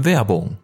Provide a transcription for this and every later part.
Werbung.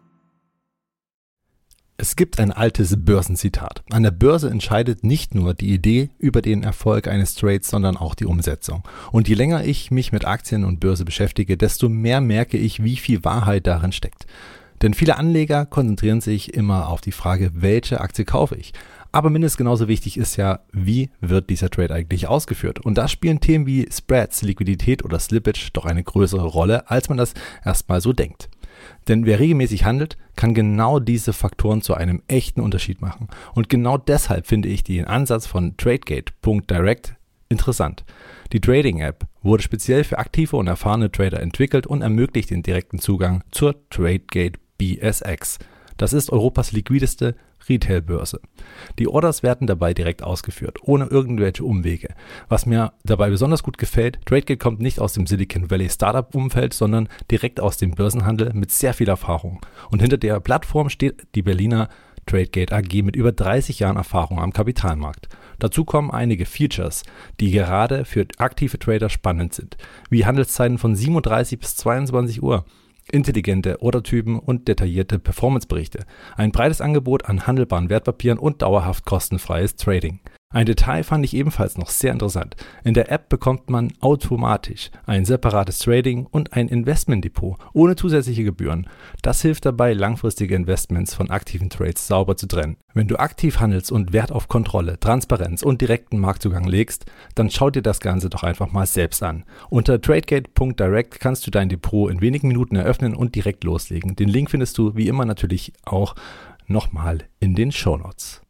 Es gibt ein altes Börsenzitat. An der Börse entscheidet nicht nur die Idee über den Erfolg eines Trades, sondern auch die Umsetzung. Und je länger ich mich mit Aktien und Börse beschäftige, desto mehr merke ich, wie viel Wahrheit darin steckt. Denn viele Anleger konzentrieren sich immer auf die Frage, welche Aktie kaufe ich? Aber mindestens genauso wichtig ist ja, wie wird dieser Trade eigentlich ausgeführt? Und da spielen Themen wie Spreads, Liquidität oder Slippage doch eine größere Rolle, als man das erstmal so denkt. Denn wer regelmäßig handelt, kann genau diese Faktoren zu einem echten Unterschied machen. Und genau deshalb finde ich den Ansatz von Tradegate.direct interessant. Die Trading-App wurde speziell für aktive und erfahrene Trader entwickelt und ermöglicht den direkten Zugang zur Tradegate BSX. Das ist Europas liquideste Retail-Börse. Die Orders werden dabei direkt ausgeführt, ohne irgendwelche Umwege. Was mir dabei besonders gut gefällt, Tradegate kommt nicht aus dem Silicon Valley Startup-Umfeld, sondern direkt aus dem Börsenhandel mit sehr viel Erfahrung. Und hinter der Plattform steht die Berliner Tradegate AG mit über 30 Jahren Erfahrung am Kapitalmarkt. Dazu kommen einige Features, die gerade für aktive Trader spannend sind, wie Handelszeiten von 37 bis 22 Uhr. Intelligente Ordertypen und detaillierte Performanceberichte, ein breites Angebot an handelbaren Wertpapieren und dauerhaft kostenfreies Trading. Ein Detail fand ich ebenfalls noch sehr interessant. In der App bekommt man automatisch ein separates Trading und ein Investmentdepot ohne zusätzliche Gebühren. Das hilft dabei, langfristige Investments von aktiven Trades sauber zu trennen. Wenn du aktiv handelst und Wert auf Kontrolle, Transparenz und direkten Marktzugang legst, dann schau dir das Ganze doch einfach mal selbst an. Unter tradegate.direct kannst du dein Depot in wenigen Minuten eröffnen und direkt loslegen. Den Link findest du wie immer natürlich auch nochmal in den Shownotes.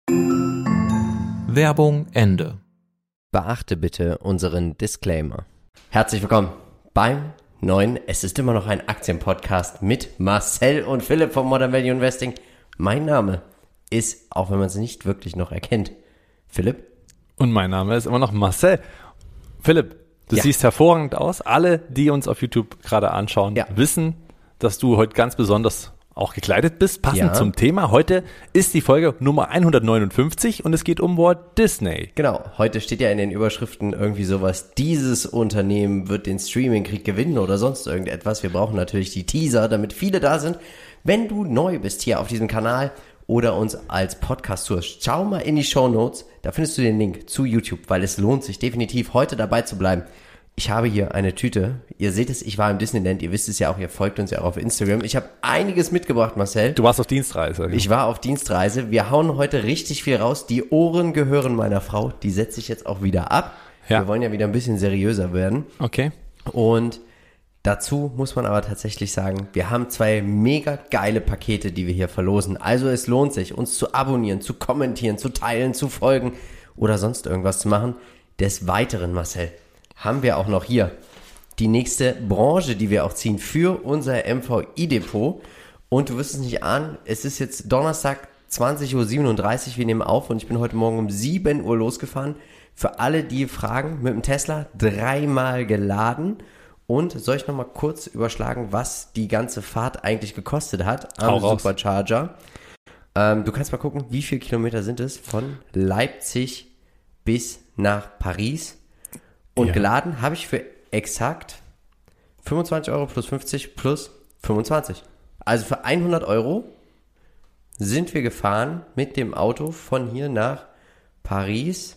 Werbung Ende. Beachte bitte unseren Disclaimer. Herzlich willkommen beim neuen Es ist immer noch ein Aktienpodcast mit Marcel und Philipp von Modern Value Investing. Mein Name ist, auch wenn man es nicht wirklich noch erkennt, Philipp. Und mein Name ist immer noch Marcel. Philipp, du siehst hervorragend aus. Alle, die uns auf YouTube gerade anschauen, wissen, dass du heute ganz besonders auch gekleidet bist, passend zum Thema. Heute ist die Folge Nummer 159 und es geht um Walt Disney. Genau, heute steht ja in den Überschriften irgendwie sowas, dieses Unternehmen wird den Streaming-Krieg gewinnen oder sonst irgendetwas. Wir brauchen natürlich die Teaser, damit viele da sind. Wenn du neu bist hier auf diesem Kanal oder uns als Podcast hörst, schau mal in die Shownotes, da findest du den Link zu YouTube, weil es lohnt sich definitiv heute dabei zu bleiben. Ich habe hier eine Tüte. Ihr seht es, ich war im Disneyland. Ihr wisst es ja auch, ihr folgt uns ja auch auf Instagram. Ich habe einiges mitgebracht, Marcel. Du warst auf Dienstreise. Ich war auf Dienstreise. Wir hauen heute richtig viel raus. Die Ohren gehören meiner Frau. Die setze ich jetzt auch wieder ab. Ja. Wir wollen ja wieder ein bisschen seriöser werden. Okay. Und dazu muss man aber tatsächlich sagen, wir haben 2 mega geile Pakete, die wir hier verlosen. Also es lohnt sich, uns zu abonnieren, zu kommentieren, zu teilen, zu folgen oder sonst irgendwas zu machen. Des Weiteren, Marcel, haben wir auch noch hier die nächste Branche, die wir auch ziehen für unser MVI-Depot. Und du wirst es nicht ahnen, es ist jetzt Donnerstag 20.37 Uhr, wir nehmen auf und ich bin heute Morgen um 7 Uhr losgefahren. Für alle, die fragen, mit dem Tesla 3-mal geladen. Und soll ich nochmal kurz überschlagen, was die ganze Fahrt eigentlich gekostet hat am Supercharger? Du kannst mal gucken, wie viele Kilometer sind es von Leipzig bis nach Paris. Und geladen habe ich für exakt 25 Euro plus 50 plus 25. Also für 100 Euro sind wir gefahren mit dem Auto von hier nach Paris.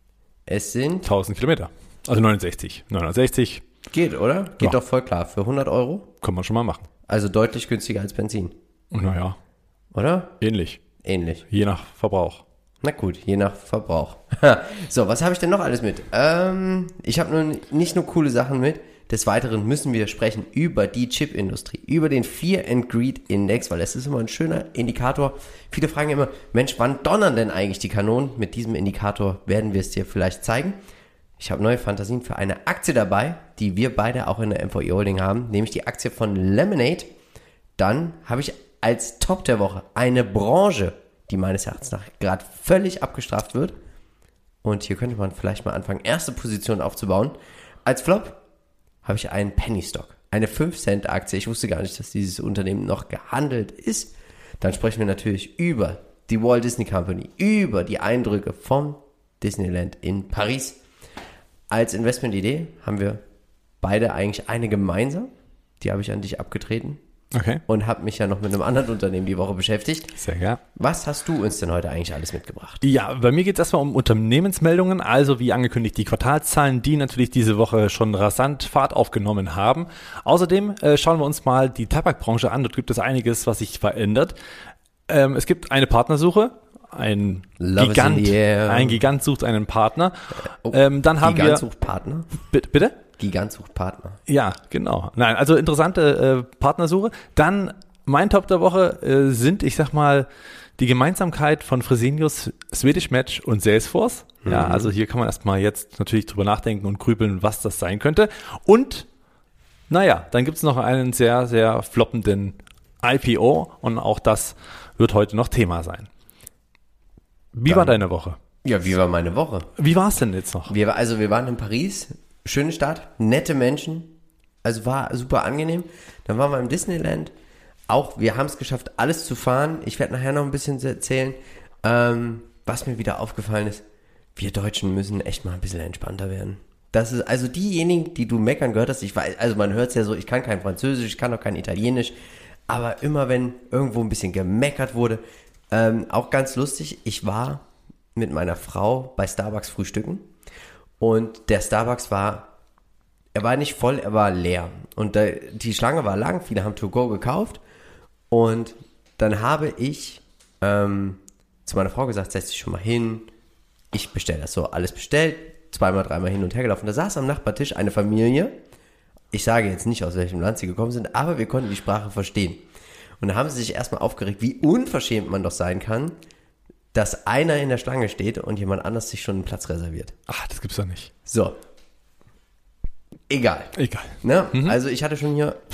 Es sind 1000 Kilometer. Also 69. Geht, oder? Geht doch voll klar. Für 100 Euro. Kann man schon mal machen. Also deutlich günstiger als Benzin. Naja. Oder? Ähnlich. Je nach Verbrauch. Na gut, je nach Verbrauch. So, was habe ich denn noch alles mit? Ich habe nicht nur coole Sachen mit. Des Weiteren müssen wir sprechen über die Chipindustrie, über den Fear and Greed Index, weil es ist immer ein schöner Indikator. Viele fragen immer, Mensch, wann donnern denn eigentlich die Kanonen? Mit diesem Indikator werden wir es dir vielleicht zeigen. Ich habe neue Fantasien für eine Aktie dabei, die wir beide auch in der MVI Holding haben, nämlich die Aktie von Lemonade. Dann habe ich als Top der Woche eine Branche, die meines Erachtens nach gerade völlig abgestraft wird. Und hier könnte man vielleicht mal anfangen, erste Position aufzubauen. Als Flop habe ich einen Penny Stock, eine 5-Cent-Aktie. Ich wusste gar nicht, dass dieses Unternehmen noch gehandelt ist. Dann sprechen wir natürlich über die Walt Disney Company, über die Eindrücke vom Disneyland in Paris. Als Investmentidee haben wir beide eigentlich eine gemeinsam. Die habe ich an dich abgetreten. Okay. und habe mich ja noch mit einem anderen Unternehmen die Woche beschäftigt. Sehr gerne. Was hast du uns denn heute eigentlich alles mitgebracht? Ja, bei mir geht es erstmal um Unternehmensmeldungen, also wie angekündigt die Quartalszahlen, die natürlich diese Woche schon rasant Fahrt aufgenommen haben. Außerdem schauen wir uns mal die Tabakbranche an, dort gibt es einiges, was sich verändert. Es gibt eine Partnersuche, ein Gigant sucht einen Partner. Dann haben Gigant sucht Partner? Bitte? Gigant sucht Partner. Ja, genau. Nein, also interessante Partnersuche. Dann mein Top der Woche sind, ich sag mal, die Gemeinsamkeit von Fresenius, Swedish Match und Salesforce. Ja, also hier kann man erstmal jetzt natürlich drüber nachdenken und grübeln, was das sein könnte. Und, naja, dann gibt's noch einen sehr, sehr floppenden IPO und auch das wird heute noch Thema sein. Wie war deine Woche? Ja, wie war meine Woche? Wie war es denn jetzt noch? Wir waren in Paris, schöne Stadt, nette Menschen, also war super angenehm. Dann waren wir im Disneyland, auch wir haben es geschafft, alles zu fahren. Ich werde nachher noch ein bisschen erzählen, was mir wieder aufgefallen ist. Wir Deutschen müssen echt mal ein bisschen entspannter werden. Das ist also diejenigen, die du meckern gehört hast, ich weiß, also man hört es ja so, ich kann kein Französisch, ich kann auch kein Italienisch, aber immer wenn irgendwo ein bisschen gemeckert wurde, auch ganz lustig, ich war mit meiner Frau bei Starbucks frühstücken und der Starbucks er war nicht voll, er war leer und die Schlange war lang, viele haben To-Go gekauft und dann habe ich zu meiner Frau gesagt, setz dich schon mal hin, ich bestelle das so, alles bestellt, zweimal, dreimal hin und her gelaufen. Da saß am Nachbartisch eine Familie, ich sage jetzt nicht, aus welchem Land sie gekommen sind, aber wir konnten die Sprache verstehen. Und da haben sie sich erstmal aufgeregt, wie unverschämt man doch sein kann, dass einer in der Schlange steht und jemand anders sich schon einen Platz reserviert. Ach, das gibt's doch nicht. So. Egal. Ne? Also ich hatte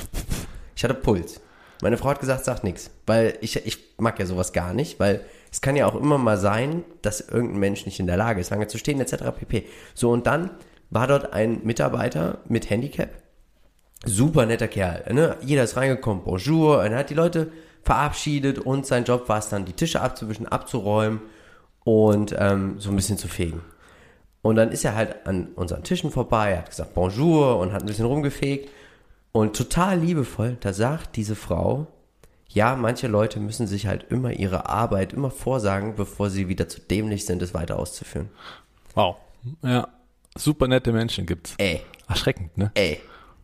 Puls. Meine Frau hat gesagt, sag nichts, weil ich mag ja sowas gar nicht, weil es kann ja auch immer mal sein, dass irgendein Mensch nicht in der Lage ist, lange zu stehen, etc. pp. So, und dann war dort ein Mitarbeiter mit Handicap, super netter Kerl, ne? Jeder ist reingekommen, bonjour, und er hat die Leute verabschiedet und sein Job war es dann, die Tische abzuwischen, abzuräumen und so ein bisschen zu fegen. Und dann ist er halt an unseren Tischen vorbei, er hat gesagt bonjour und hat ein bisschen rumgefegt und total liebevoll, da sagt diese Frau, ja, manche Leute müssen sich halt immer ihre Arbeit immer vorsagen, bevor sie wieder zu dämlich sind, es weiter auszuführen. Wow. Ja, super nette Menschen gibt's. Ey. Erschreckend, ne? Ey.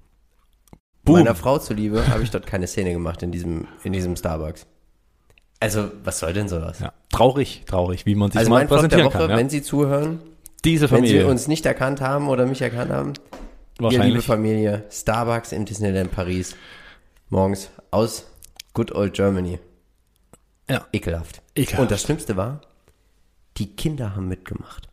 Boom. Meiner Frau zuliebe habe ich dort keine Szene gemacht in diesem Starbucks. Also, was soll denn sowas? Ja, traurig, wie man sich also mal mein Flop der präsentieren Woche, kann. Ja? wenn Sie zuhören, Diese wenn Familie. Sie uns nicht erkannt haben oder mich erkannt haben, ihr liebe Wahrscheinlich. Familie, Starbucks im Disneyland Paris, morgens aus Good Old Germany. Ja. Ekelhaft. Ekelhaft. Und das Schlimmste war, die Kinder haben mitgemacht.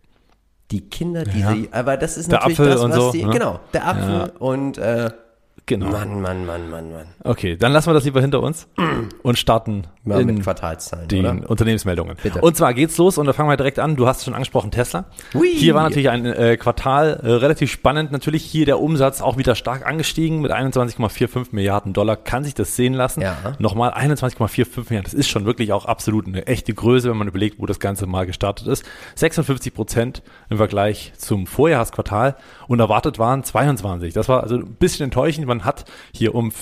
Die Kinder, Ja. aber das ist Der natürlich Apfel das, und was so, die, ne? genau, der Apfel und Genau. Mann. Okay, dann lassen wir das lieber hinter uns und starten Mal mit in Quartalszahlen, die oder? Unternehmensmeldungen. Bitte. Und zwar geht's los und da fangen wir direkt an. Du hast es schon angesprochen, Tesla. Hui. Hier war natürlich ein Quartal relativ spannend. Natürlich hier der Umsatz auch wieder stark angestiegen mit 21,45 Milliarden Dollar. Kann sich das sehen lassen. Ja. Nochmal 21,45 Milliarden. Das ist schon wirklich auch absolut eine echte Größe, wenn man überlegt, wo das Ganze mal gestartet ist. 56% im Vergleich zum Vorjahresquartal und erwartet waren 22. Das war also ein bisschen enttäuschend. Man hat hier um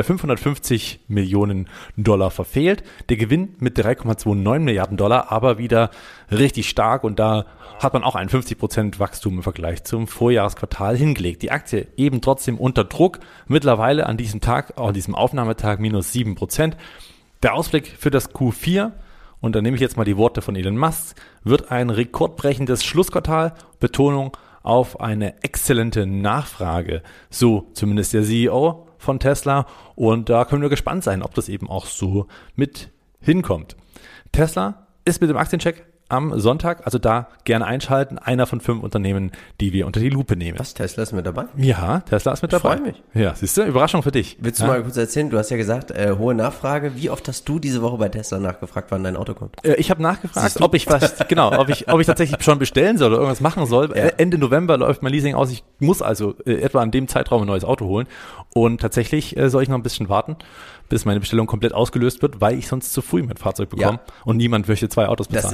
550 Millionen Dollar verfehlt. Der Gewinn mit 3,29 Milliarden Dollar aber wieder richtig stark und da hat man auch ein 50% Wachstum im Vergleich zum Vorjahresquartal hingelegt. Die Aktie eben trotzdem unter Druck. Mittlerweile an diesem Tag, an diesem Aufnahmetag minus 7%. Der Ausblick für das Q4, und da nehme ich jetzt mal die Worte von Elon Musk, wird ein rekordbrechendes Schlussquartal, Betonung auf eine exzellente Nachfrage. So zumindest der CEO von Tesla. Und da können wir gespannt sein, ob das eben auch so mit hinkommt. Tesla ist mit dem Aktiencheck am Sonntag, also da gerne einschalten. Einer von 5 Unternehmen, die wir unter die Lupe nehmen. Was, Tesla ist mit dabei? Ja, Tesla ist mit dabei. Ich freue mich. Ja, siehst du, Überraschung für dich. Willst du mal kurz erzählen, du hast ja gesagt, hohe Nachfrage. Wie oft hast du diese Woche bei Tesla nachgefragt, wann dein Auto kommt? Ich habe nachgefragt, ob ich tatsächlich schon bestellen soll oder irgendwas machen soll. Ja. Ende November läuft mein Leasing aus. Ich muss also etwa an dem Zeitraum ein neues Auto holen. Und tatsächlich soll ich noch ein bisschen warten, bis meine Bestellung komplett ausgelöst wird, weil ich sonst zu früh mein Fahrzeug bekomme. Und niemand möchte 2 Autos bezahlen. Das ist die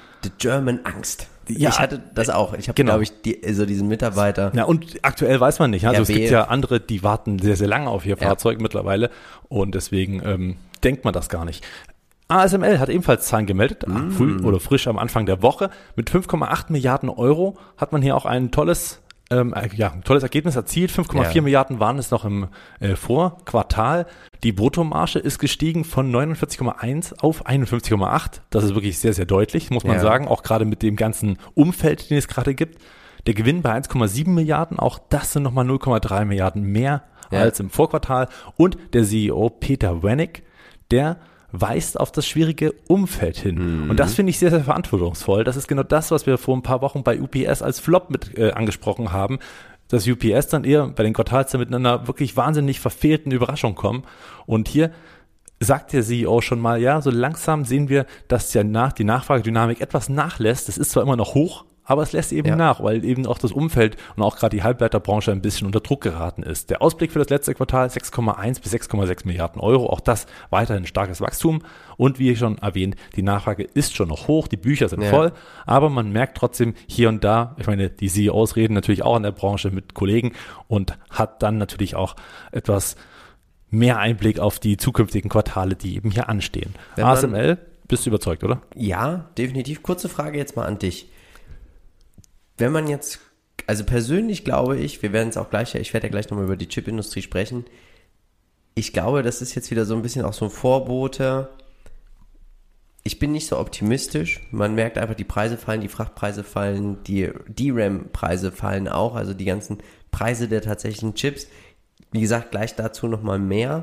The German Angst. Ja, ich hatte das auch. Ich habe, genau. glaube ich, diesen Mitarbeiter. Ja, und aktuell weiß man nicht. Also es RW. gibt ja andere, die warten sehr, sehr lange auf ihr Fahrzeug mittlerweile und deswegen denkt man das gar nicht. ASML hat ebenfalls Zahlen gemeldet, frisch am Anfang der Woche. Mit 5,8 Milliarden Euro hat man hier auch ein tolles Ergebnis erzielt. 5,4 Milliarden waren es noch im Vorquartal. Die Bruttomarge ist gestiegen von 49,1 auf 51,8. Das ist wirklich sehr, sehr deutlich, muss man sagen. Auch gerade mit dem ganzen Umfeld, den es gerade gibt. Der Gewinn bei 1,7 Milliarden, auch das sind nochmal 0,3 Milliarden mehr als im Vorquartal. Und der CEO Peter Wenick, der weist auf das schwierige Umfeld hin. Und das finde ich sehr, sehr verantwortungsvoll. Das ist genau das, was wir vor ein paar Wochen bei UPS als Flop mit angesprochen haben, dass UPS dann eher bei den Quartalszahlen mit einer wirklich wahnsinnig verfehlten Überraschung kommen. Und hier sagt der CEO schon mal, ja, so langsam sehen wir, dass die Nachfragedynamik etwas nachlässt. Es ist zwar immer noch hoch, aber es lässt eben nach, weil eben auch das Umfeld und auch gerade die Halbleiterbranche ein bisschen unter Druck geraten ist. Der Ausblick für das letzte Quartal 6,1 bis 6,6 Milliarden Euro. Auch das weiterhin starkes Wachstum. Und wie schon erwähnt, die Nachfrage ist schon noch hoch, die Bücher sind voll, aber man merkt trotzdem hier und da, ich meine, die CEOs reden natürlich auch in der Branche mit Kollegen und hat dann natürlich auch etwas mehr Einblick auf die zukünftigen Quartale, die eben hier anstehen. ASML, bist du überzeugt, oder? Ja, definitiv. Kurze Frage jetzt mal an dich. Wenn man jetzt, also persönlich glaube ich, ich werde ja gleich nochmal über die Chipindustrie sprechen. Ich glaube, das ist jetzt wieder so ein bisschen auch so ein Vorbote. Ich bin nicht so optimistisch. Man merkt einfach, die Preise fallen, die Frachtpreise fallen, die DRAM-Preise fallen auch, also die ganzen Preise der tatsächlichen Chips. Wie gesagt, gleich dazu nochmal mehr.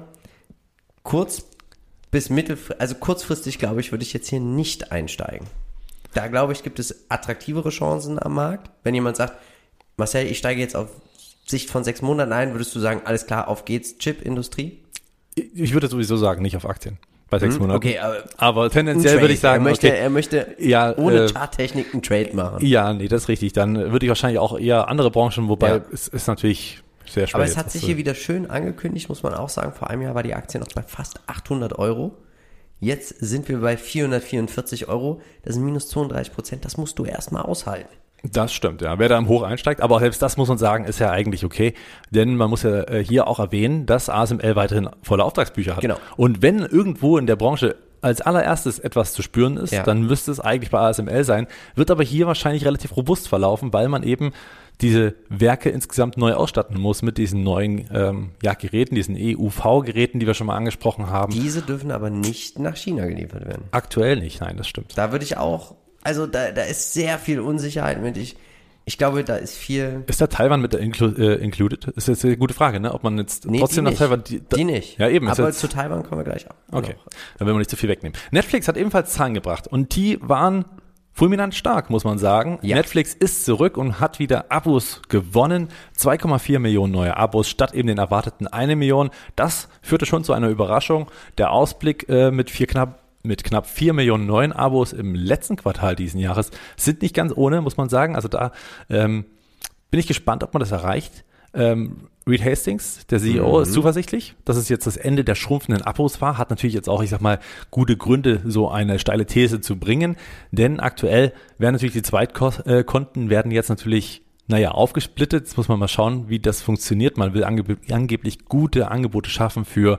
Kurzfristig, glaube ich, würde ich jetzt hier nicht einsteigen. Da, glaube ich, gibt es attraktivere Chancen am Markt. Wenn jemand sagt, Marcel, ich steige jetzt auf Sicht von 6 Monaten ein, würdest du sagen, alles klar, auf geht's, Chip-Industrie? Ich würde sowieso sagen, nicht auf Aktien bei 6 Monaten. Okay, aber tendenziell würde ich sagen, er möchte ohne Charttechnik einen Trade machen. Ja, nee, das ist richtig. Dann würde ich wahrscheinlich auch eher andere Branchen, wobei es ist natürlich sehr schwer. Aber es hat sich hier wieder schön angekündigt, muss man auch sagen. Vor einem Jahr war die Aktie noch bei fast 800 Euro. Jetzt sind wir bei 444 Euro. Das sind minus 32%. Das musst du erstmal aushalten. Das stimmt, ja. Wer da im Hoch einsteigt, aber selbst das muss man sagen, ist ja eigentlich okay. Denn man muss ja hier auch erwähnen, dass ASML weiterhin volle Auftragsbücher hat. Genau. Und wenn irgendwo in der Branche als allererstes etwas zu spüren ist, dann müsste es eigentlich bei ASML sein, wird aber hier wahrscheinlich relativ robust verlaufen, weil man eben diese Werke insgesamt neu ausstatten muss mit diesen neuen Geräten, diesen EUV-Geräten, die wir schon mal angesprochen haben. Diese dürfen aber nicht nach China geliefert werden. Aktuell nicht, nein, das stimmt. Da würde ich auch, also da ist sehr viel Unsicherheit mit. Ich glaube, da ist viel. Ist da Taiwan mit included? Ist jetzt eine gute Frage, ne? Ob man jetzt trotzdem nach Taiwan... Die nicht. Ja, eben. Aber zu Taiwan kommen wir gleich auch. Okay, dann will man nicht zu viel wegnehmen. Netflix hat ebenfalls Zahlen gebracht und die waren fulminant stark, muss man sagen. Ja. Netflix ist zurück und hat wieder Abos gewonnen. 2,4 Millionen neue Abos statt eben den erwarteten 1 Million. Das führte schon zu einer Überraschung. Der Ausblick mit knapp 4 Millionen neuen Abos im letzten Quartal diesen Jahres sind nicht ganz ohne, muss man sagen. Also da bin ich gespannt, ob man das erreicht. Reed Hastings, der CEO, ist zuversichtlich, dass es jetzt das Ende der schrumpfenden Abos war, hat natürlich jetzt auch, ich sag mal, gute Gründe, so eine steile These zu bringen, denn aktuell werden natürlich die Zweitkonten werden jetzt natürlich, aufgesplittet. Jetzt muss man mal schauen, wie das funktioniert. Man will angeblich gute Angebote schaffen für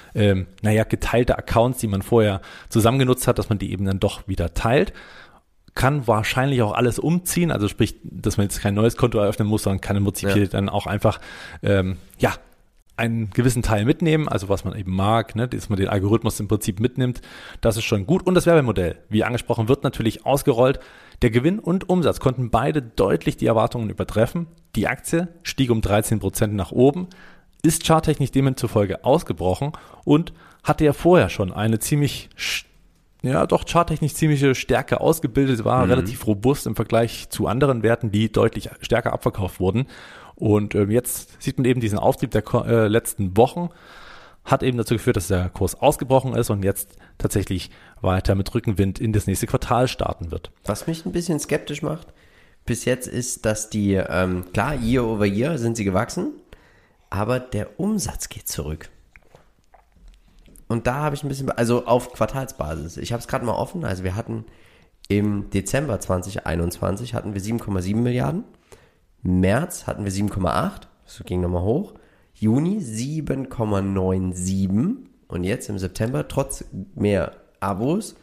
geteilte Accounts, die man vorher zusammengenutzt hat, dass man die eben dann doch wieder teilt. Kann wahrscheinlich auch alles umziehen, also sprich, dass man jetzt kein neues Konto eröffnen muss, sondern kann im Prinzip hier dann auch einfach einen gewissen Teil mitnehmen, also was man eben mag, ne, dass man den Algorithmus im Prinzip mitnimmt, das ist schon gut. Und das Werbemodell, wie angesprochen, wird natürlich ausgerollt. Der Gewinn und Umsatz konnten beide deutlich die Erwartungen übertreffen. Die Aktie stieg um 13% nach oben, ist charttechnisch demzufolge ausgebrochen und hatte ja vorher schon eine charttechnisch ziemliche Stärke ausgebildet, war relativ robust im Vergleich zu anderen Werten, die deutlich stärker abverkauft wurden. Und jetzt sieht man eben diesen Auftrieb der letzten Wochen, hat eben dazu geführt, dass der Kurs ausgebrochen ist und jetzt tatsächlich weiter mit Rückenwind in das nächste Quartal starten wird. Was mich ein bisschen skeptisch macht bis jetzt ist, dass die, klar, Year over Year sind sie gewachsen, aber der Umsatz geht zurück. Und da habe ich ein bisschen, also auf Quartalsbasis. Ich habe es gerade mal offen, also wir hatten Im Dezember 2021 hatten wir 7,7 Milliarden. März hatten wir 7,8. Das ging nochmal hoch. Juni 7,97. Und jetzt im September, trotz mehr Abos,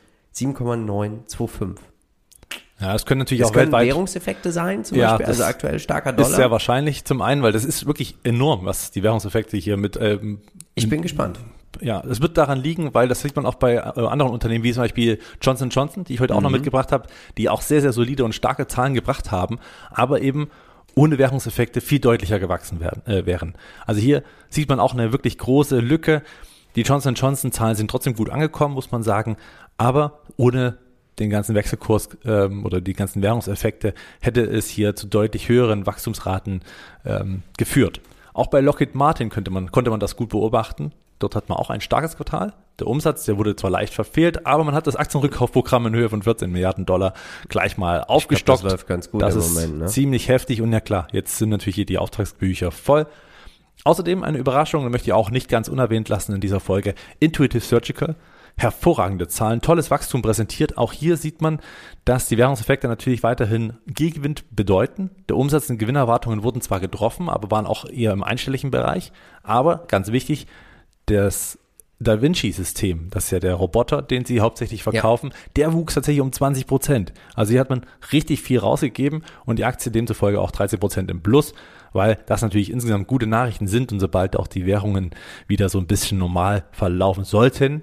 7,925. Ja, das können natürlich Das auch können weltweit Währungseffekte sein, zum Ja, Beispiel, das also aktuell starker Dollar. ist sehr wahrscheinlich zum einen, weil das ist wirklich enorm, was die Währungseffekte hier mit Ich bin gespannt. ja, es wird daran liegen, weil das sieht man auch bei anderen Unternehmen, wie zum Beispiel Johnson & Johnson, die ich heute auch noch mitgebracht habe, die auch sehr, sehr solide und starke Zahlen gebracht haben, aber eben ohne Währungseffekte viel deutlicher gewachsen wären. Also hier sieht man auch eine wirklich große Lücke. Die Johnson & Johnson-Zahlen sind trotzdem gut angekommen, muss man sagen, aber ohne den ganzen Wechselkurs oder die ganzen Währungseffekte hätte es hier zu deutlich höheren Wachstumsraten geführt. Auch bei Lockheed Martin konnte man das gut beobachten. Dort hat man auch ein starkes Quartal. Der Umsatz, der wurde zwar leicht verfehlt, aber man hat das Aktienrückkaufprogramm in Höhe von 14 Milliarden Dollar gleich mal aufgestockt. Ich glaub, das läuft ganz gut das im ist Moment, ne? ziemlich heftig und ja klar, jetzt sind natürlich hier die Auftragsbücher voll. Außerdem eine Überraschung, möchte ich auch nicht ganz unerwähnt lassen in dieser Folge, Intuitive Surgical. Hervorragende Zahlen, tolles Wachstum präsentiert. Auch hier sieht man, dass die Währungseffekte natürlich weiterhin Gegenwind bedeuten. Der Umsatz und Gewinnerwartungen wurden zwar getroffen, aber waren auch eher im einstelligen Bereich. Aber ganz wichtig, das Da Vinci-System, das ist ja der Roboter, den sie hauptsächlich verkaufen, der wuchs tatsächlich um 20%. Also hier hat man richtig viel rausgegeben und die Aktie demzufolge auch 13% im Plus, weil das natürlich insgesamt gute Nachrichten sind und sobald auch die Währungen wieder so ein bisschen normal verlaufen sollten,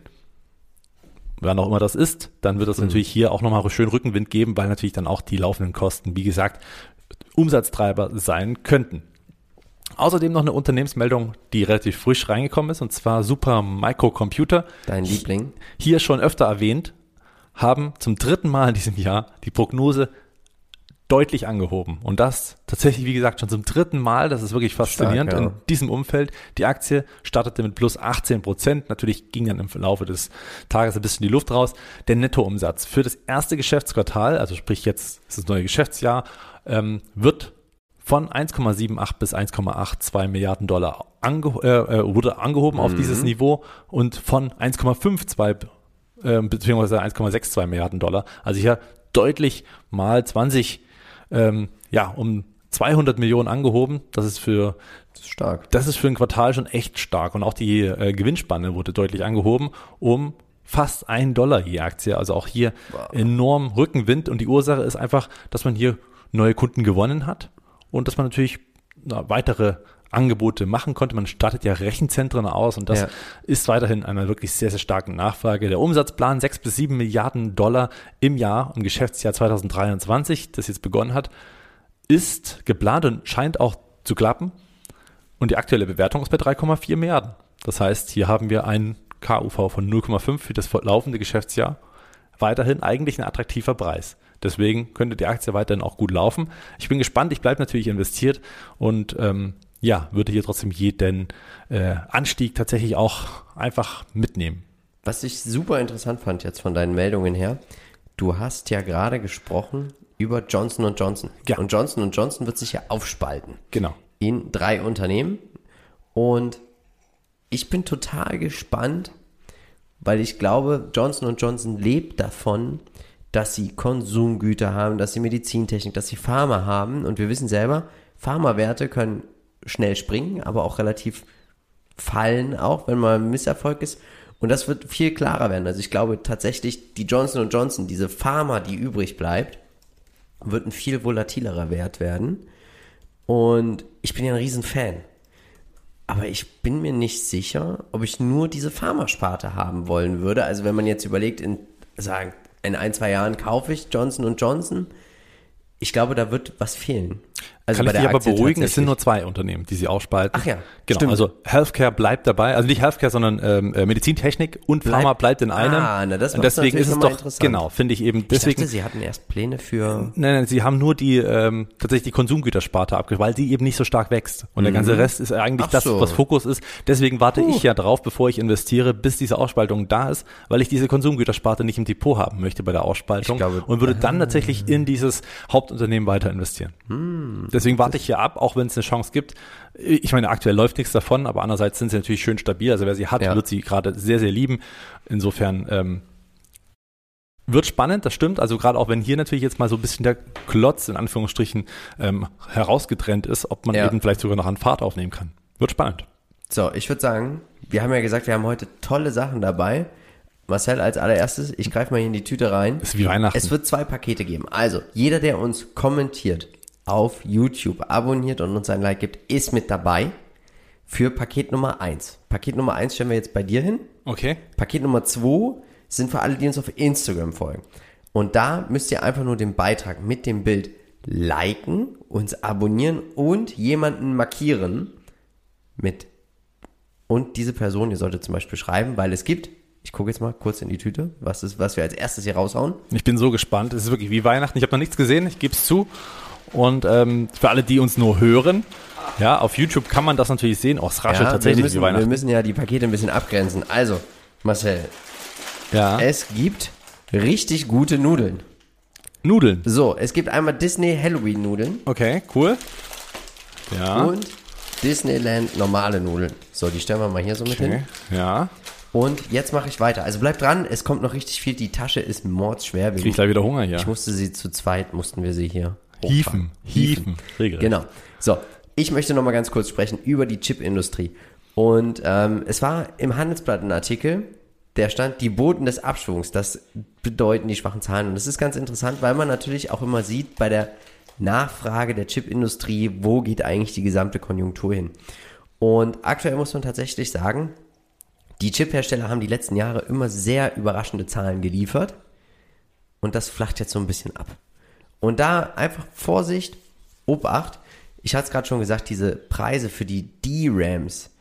wann auch immer das ist, dann wird das natürlich hier auch nochmal schön Rückenwind geben, weil natürlich dann auch die laufenden Kosten, wie gesagt, Umsatztreiber sein könnten. Außerdem noch eine Unternehmensmeldung, die relativ frisch reingekommen ist, und zwar Super Microcomputer. Dein Liebling. Hier schon öfter erwähnt, haben zum 3. Mal in diesem Jahr die Prognose deutlich angehoben. Und das tatsächlich, wie gesagt, schon zum 3. Mal. Das ist wirklich faszinierend. Stark, ja. In diesem Umfeld, die Aktie startete mit plus 18%. Natürlich ging dann im Laufe des Tages ein bisschen die Luft raus. Der Nettoumsatz für das erste Geschäftsquartal, also sprich jetzt ist das neue Geschäftsjahr, wird von 1,78 bis 1,82 Milliarden Dollar wurde angehoben auf dieses Niveau und von 1,52 beziehungsweise 1,62 Milliarden Dollar. Also hier deutlich mal 20, um 200 Millionen angehoben. Das ist für ein Quartal schon echt stark. Und auch die Gewinnspanne wurde deutlich angehoben um fast $1 je Aktie. Also auch hier enorm Rückenwind. Und die Ursache ist einfach, dass man hier neue Kunden gewonnen hat und dass man natürlich weitere Angebote machen konnte. Man startet ja Rechenzentren aus und das ist weiterhin einer wirklich sehr, sehr starken Nachfrage. Der Umsatzplan 6 bis 7 Milliarden Dollar im Jahr, im Geschäftsjahr 2023, das jetzt begonnen hat, ist geplant und scheint auch zu klappen. Und die aktuelle Bewertung ist bei 3,4 Milliarden. Das heißt, hier haben wir einen KUV von 0,5 für das laufende Geschäftsjahr. Weiterhin eigentlich ein attraktiver Preis. Deswegen könnte die Aktie weiterhin auch gut laufen. Ich bin gespannt, ich bleibe natürlich investiert und würde hier trotzdem jeden Anstieg tatsächlich auch einfach mitnehmen. Was ich super interessant fand jetzt von deinen Meldungen her, du hast ja gerade gesprochen über Johnson & Johnson. Ja. Und Johnson & Johnson wird sich ja aufspalten. Genau. In 3 Unternehmen. Und ich bin total gespannt, weil ich glaube, Johnson & Johnson lebt davon, dass sie Konsumgüter haben, dass sie Medizintechnik, dass sie Pharma haben. Und wir wissen selber, Pharmawerte können schnell springen, aber auch relativ fallen, auch wenn mal ein Misserfolg ist. Und das wird viel klarer werden. Also ich glaube tatsächlich, die Johnson & Johnson, diese Pharma, die übrig bleibt, wird ein viel volatilerer Wert werden. Und ich bin ja ein Riesenfan. Aber ich bin mir nicht sicher, ob ich nur diese Pharmasparte haben wollen würde. Also wenn man jetzt überlegt, in 1-2 Jahren kaufe ich Johnson & Johnson, ich glaube, da wird was fehlen. Also Kann ich dich aber beruhigen, es sind nur 2 Unternehmen, die sie aufspalten. Ach ja, genau. stimmt. Also Healthcare bleibt dabei, also nicht Healthcare, sondern Medizintechnik und Pharma bleibt in einem. Das und deswegen ist es doch interessant. genau, finde ich eben. Deswegen. Ich dachte, sie hatten erst Pläne für. Nein, sie haben nur die tatsächlich die Konsumgütersparte abgeschlossen, weil die eben nicht so stark wächst. Und der ganze Rest ist eigentlich was Fokus ist. Deswegen warte ich ja drauf, bevor ich investiere, bis diese Ausspaltung da ist, weil ich diese Konsumgütersparte nicht im Depot haben möchte bei der Ausspaltung und würde dann tatsächlich in dieses Hauptunternehmen weiter investieren. Deswegen warte ich hier ab, auch wenn es eine Chance gibt. Ich meine, aktuell läuft nichts davon, aber andererseits sind sie natürlich schön stabil. Also wer sie hat, wird sie gerade sehr, sehr lieben. Insofern Wird spannend, das stimmt. Also gerade auch wenn hier natürlich jetzt mal so ein bisschen der Klotz in Anführungsstrichen herausgetrennt ist, ob man eben vielleicht sogar noch an Fahrt aufnehmen kann. Wird spannend. So, ich würde sagen, wir haben ja gesagt, wir haben heute tolle Sachen dabei. Marcel, als allererstes, ich greife mal hier in die Tüte rein. Ist wie Weihnachten. Es wird 2 Pakete geben. Also, jeder, der uns kommentiert auf YouTube, abonniert und uns ein Like gibt, ist mit dabei für Paket Nummer 1. Paket Nummer 1 stellen wir jetzt bei dir hin. Okay. Paket Nummer 2 sind für alle, die uns auf Instagram folgen. Und da müsst ihr einfach nur den Beitrag mit dem Bild liken, uns abonnieren und jemanden markieren und diese Person, ihr solltet zum Beispiel schreiben, weil es gibt, ich gucke jetzt mal kurz in die Tüte, was wir als erstes hier raushauen. Ich bin so gespannt. Es ist wirklich wie Weihnachten. Ich habe noch nichts gesehen, ich gebe es zu. Und für alle, die uns nur hören, ja, auf YouTube kann man das natürlich sehen. Oh, es raschelt tatsächlich wie Weihnachten. Wir müssen ja die Pakete ein bisschen abgrenzen. Also, Marcel, es gibt richtig gute Nudeln. Nudeln? So, es gibt einmal Disney Halloween Nudeln. Okay, cool. Ja. Und Disneyland normale Nudeln. So, die stellen wir mal hier so mit hin. Ja. Und jetzt mache ich weiter. Also bleibt dran, es kommt noch richtig viel. Die Tasche ist mordsschwer. Krieg ich gleich wieder Hunger hier. Ich mussten wir sie hier hieven. Regelrecht. Genau. So, ich möchte noch mal ganz kurz sprechen über die Chipindustrie. Und es war im Handelsblatt ein Artikel, der stand, die Boten des Abschwungs. Das bedeuten die schwachen Zahlen. Und das ist ganz interessant, weil man natürlich auch immer sieht bei der Nachfrage der Chipindustrie, wo geht eigentlich die gesamte Konjunktur hin. Und aktuell muss man tatsächlich sagen, die Chiphersteller haben die letzten Jahre immer sehr überraschende Zahlen geliefert und das flacht jetzt so ein bisschen ab. Und da einfach Vorsicht, Obacht, ich hatte es gerade schon gesagt, diese Preise für die DRAMs,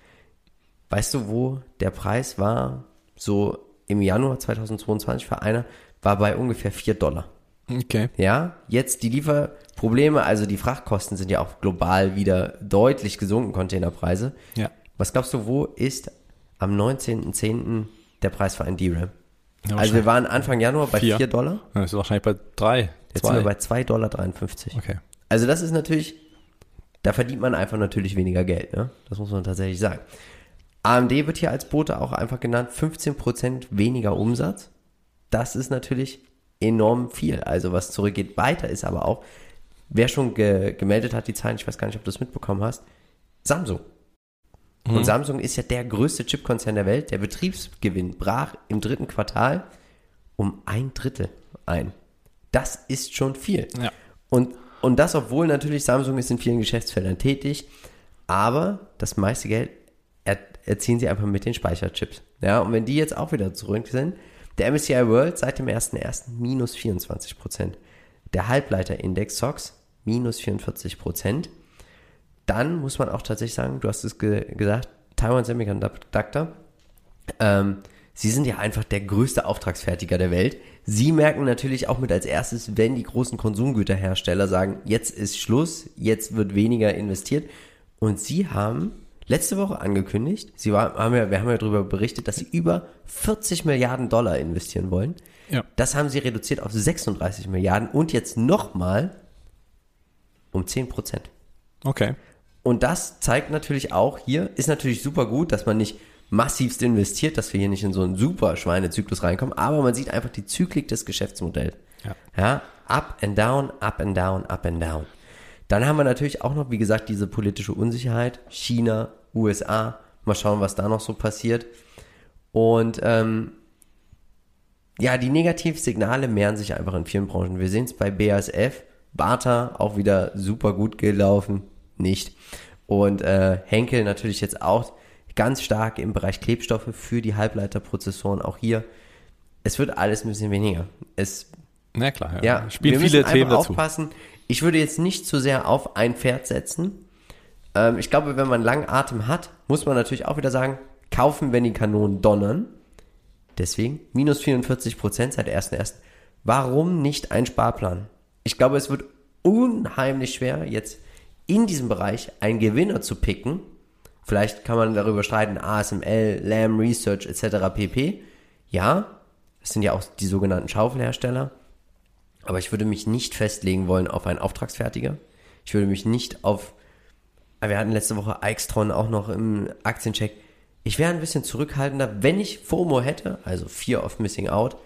weißt du, wo der Preis war, so im Januar 2022 für einer, war bei ungefähr $4. Okay. Ja, jetzt die Lieferprobleme, also die Frachtkosten sind ja auch global wieder deutlich gesunken, Containerpreise. Ja. Was glaubst du, wo ist am 19.10. der Preis für ein DRAM? Ja, also wir waren Anfang Januar bei $4. Ja, das ist wahrscheinlich bei 3. Jetzt sind wir bei $2,53. Okay. Also das ist natürlich, da verdient man einfach natürlich weniger Geld, ne? Das muss man tatsächlich sagen. AMD wird hier als Bote auch einfach genannt, 15% weniger Umsatz. Das ist natürlich enorm viel. Also was zurückgeht, weiter ist aber auch, wer schon gemeldet hat, die Zahlen, ich weiß gar nicht, ob du das mitbekommen hast, Samsung. Und Samsung ist ja der größte Chipkonzern der Welt. Der Betriebsgewinn brach im 3. Quartal um 1/3 ein. Das ist schon viel. Ja. Und das, obwohl natürlich Samsung ist in vielen Geschäftsfeldern tätig, aber das meiste Geld erzielen sie einfach mit den Speicherchips. Ja, und wenn die jetzt auch wieder zurück sind, der MSCI World seit dem 1.1. minus 24%. Der Halbleiterindex SOX minus 44%. Dann muss man auch tatsächlich sagen, du hast es gesagt, Taiwan Semiconductor, sie sind ja einfach der größte Auftragsfertiger der Welt. Sie merken natürlich auch mit als erstes, wenn die großen Konsumgüterhersteller sagen, jetzt ist Schluss, jetzt wird weniger investiert. Und sie haben letzte Woche angekündigt, wir haben ja darüber berichtet, dass sie über $40 Milliarden investieren wollen. Ja. Das haben sie reduziert auf 36 Milliarden und jetzt nochmal um 10%. Okay. Und das zeigt natürlich auch hier, ist natürlich super gut, dass man nicht massivst investiert, dass wir hier nicht in so einen super Schweinezyklus reinkommen, aber man sieht einfach die Zyklik des Geschäftsmodells. Ja, up and down, up and down, up and down. Dann haben wir natürlich auch noch, wie gesagt, diese politische Unsicherheit, China, USA, mal schauen, was da noch so passiert. Und die Negativsignale mehren sich einfach in vielen Branchen. Wir sehen es bei BASF, Bata auch wieder super gut gelaufen, nicht. Und Henkel natürlich jetzt auch ganz stark im Bereich Klebstoffe für die Halbleiterprozessoren. Auch hier, es wird alles ein bisschen weniger. Na klar, ja. Spielen viele Themen dazu. Aufpassen. Ich würde jetzt nicht zu sehr auf ein Pferd setzen. Ich glaube, wenn man langen Atem hat, muss man natürlich auch wieder sagen, kaufen, wenn die Kanonen donnern. Deswegen minus 44% seit 1.1. Warum nicht ein Sparplan? Ich glaube, es wird unheimlich schwer, jetzt in diesem Bereich einen Gewinner zu picken. Vielleicht kann man darüber streiten, ASML, Lam Research etc. pp. Ja, das sind ja auch die sogenannten Schaufelhersteller. Aber ich würde mich nicht festlegen wollen auf einen Auftragsfertiger. Ich würde mich nicht auf, wir hatten letzte Woche Aixtron auch noch im Aktiencheck. Ich wäre ein bisschen zurückhaltender, wenn ich FOMO hätte, also Fear of Missing Out,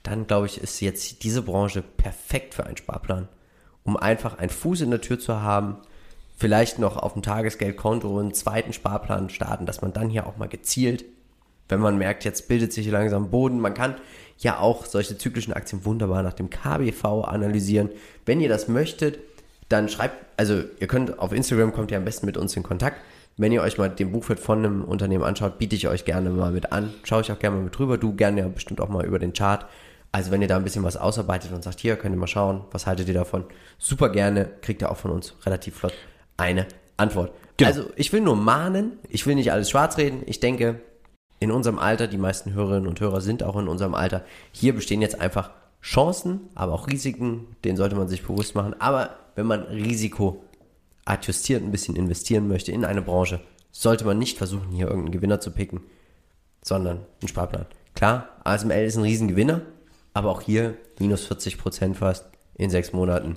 dann glaube ich, ist jetzt diese Branche perfekt für einen Sparplan, um einfach einen Fuß in der Tür zu haben, vielleicht noch auf dem Tagesgeldkonto einen zweiten Sparplan starten, dass man dann hier auch mal gezielt, wenn man merkt, jetzt bildet sich langsam Boden, man kann ja auch solche zyklischen Aktien wunderbar nach dem KBV analysieren. Wenn ihr das möchtet, dann schreibt, also ihr könnt auf Instagram, kommt ihr am besten mit uns in Kontakt. Wenn ihr euch mal den Buchwert von einem Unternehmen anschaut, biete ich euch gerne mal mit an. Schaue ich auch gerne mal mit drüber. Du gerne ja bestimmt auch mal über den Chart. Also wenn ihr da ein bisschen was ausarbeitet und sagt, hier, könnt ihr mal schauen, was haltet ihr davon? Super gerne, kriegt ihr auch von uns relativ flott eine Antwort. Genau. Also ich will nur mahnen, ich will nicht alles schwarz reden. Ich denke, in unserem Alter, die meisten Hörerinnen und Hörer sind auch in unserem Alter, hier bestehen jetzt einfach Chancen, aber auch Risiken, denen sollte man sich bewusst machen. Aber wenn man Risiko adjustiert ein bisschen investieren möchte in eine Branche, sollte man nicht versuchen, hier irgendeinen Gewinner zu picken, sondern einen Sparplan. Klar, ASML ist ein Riesengewinner, aber auch hier minus 40% fast in 6 Monaten.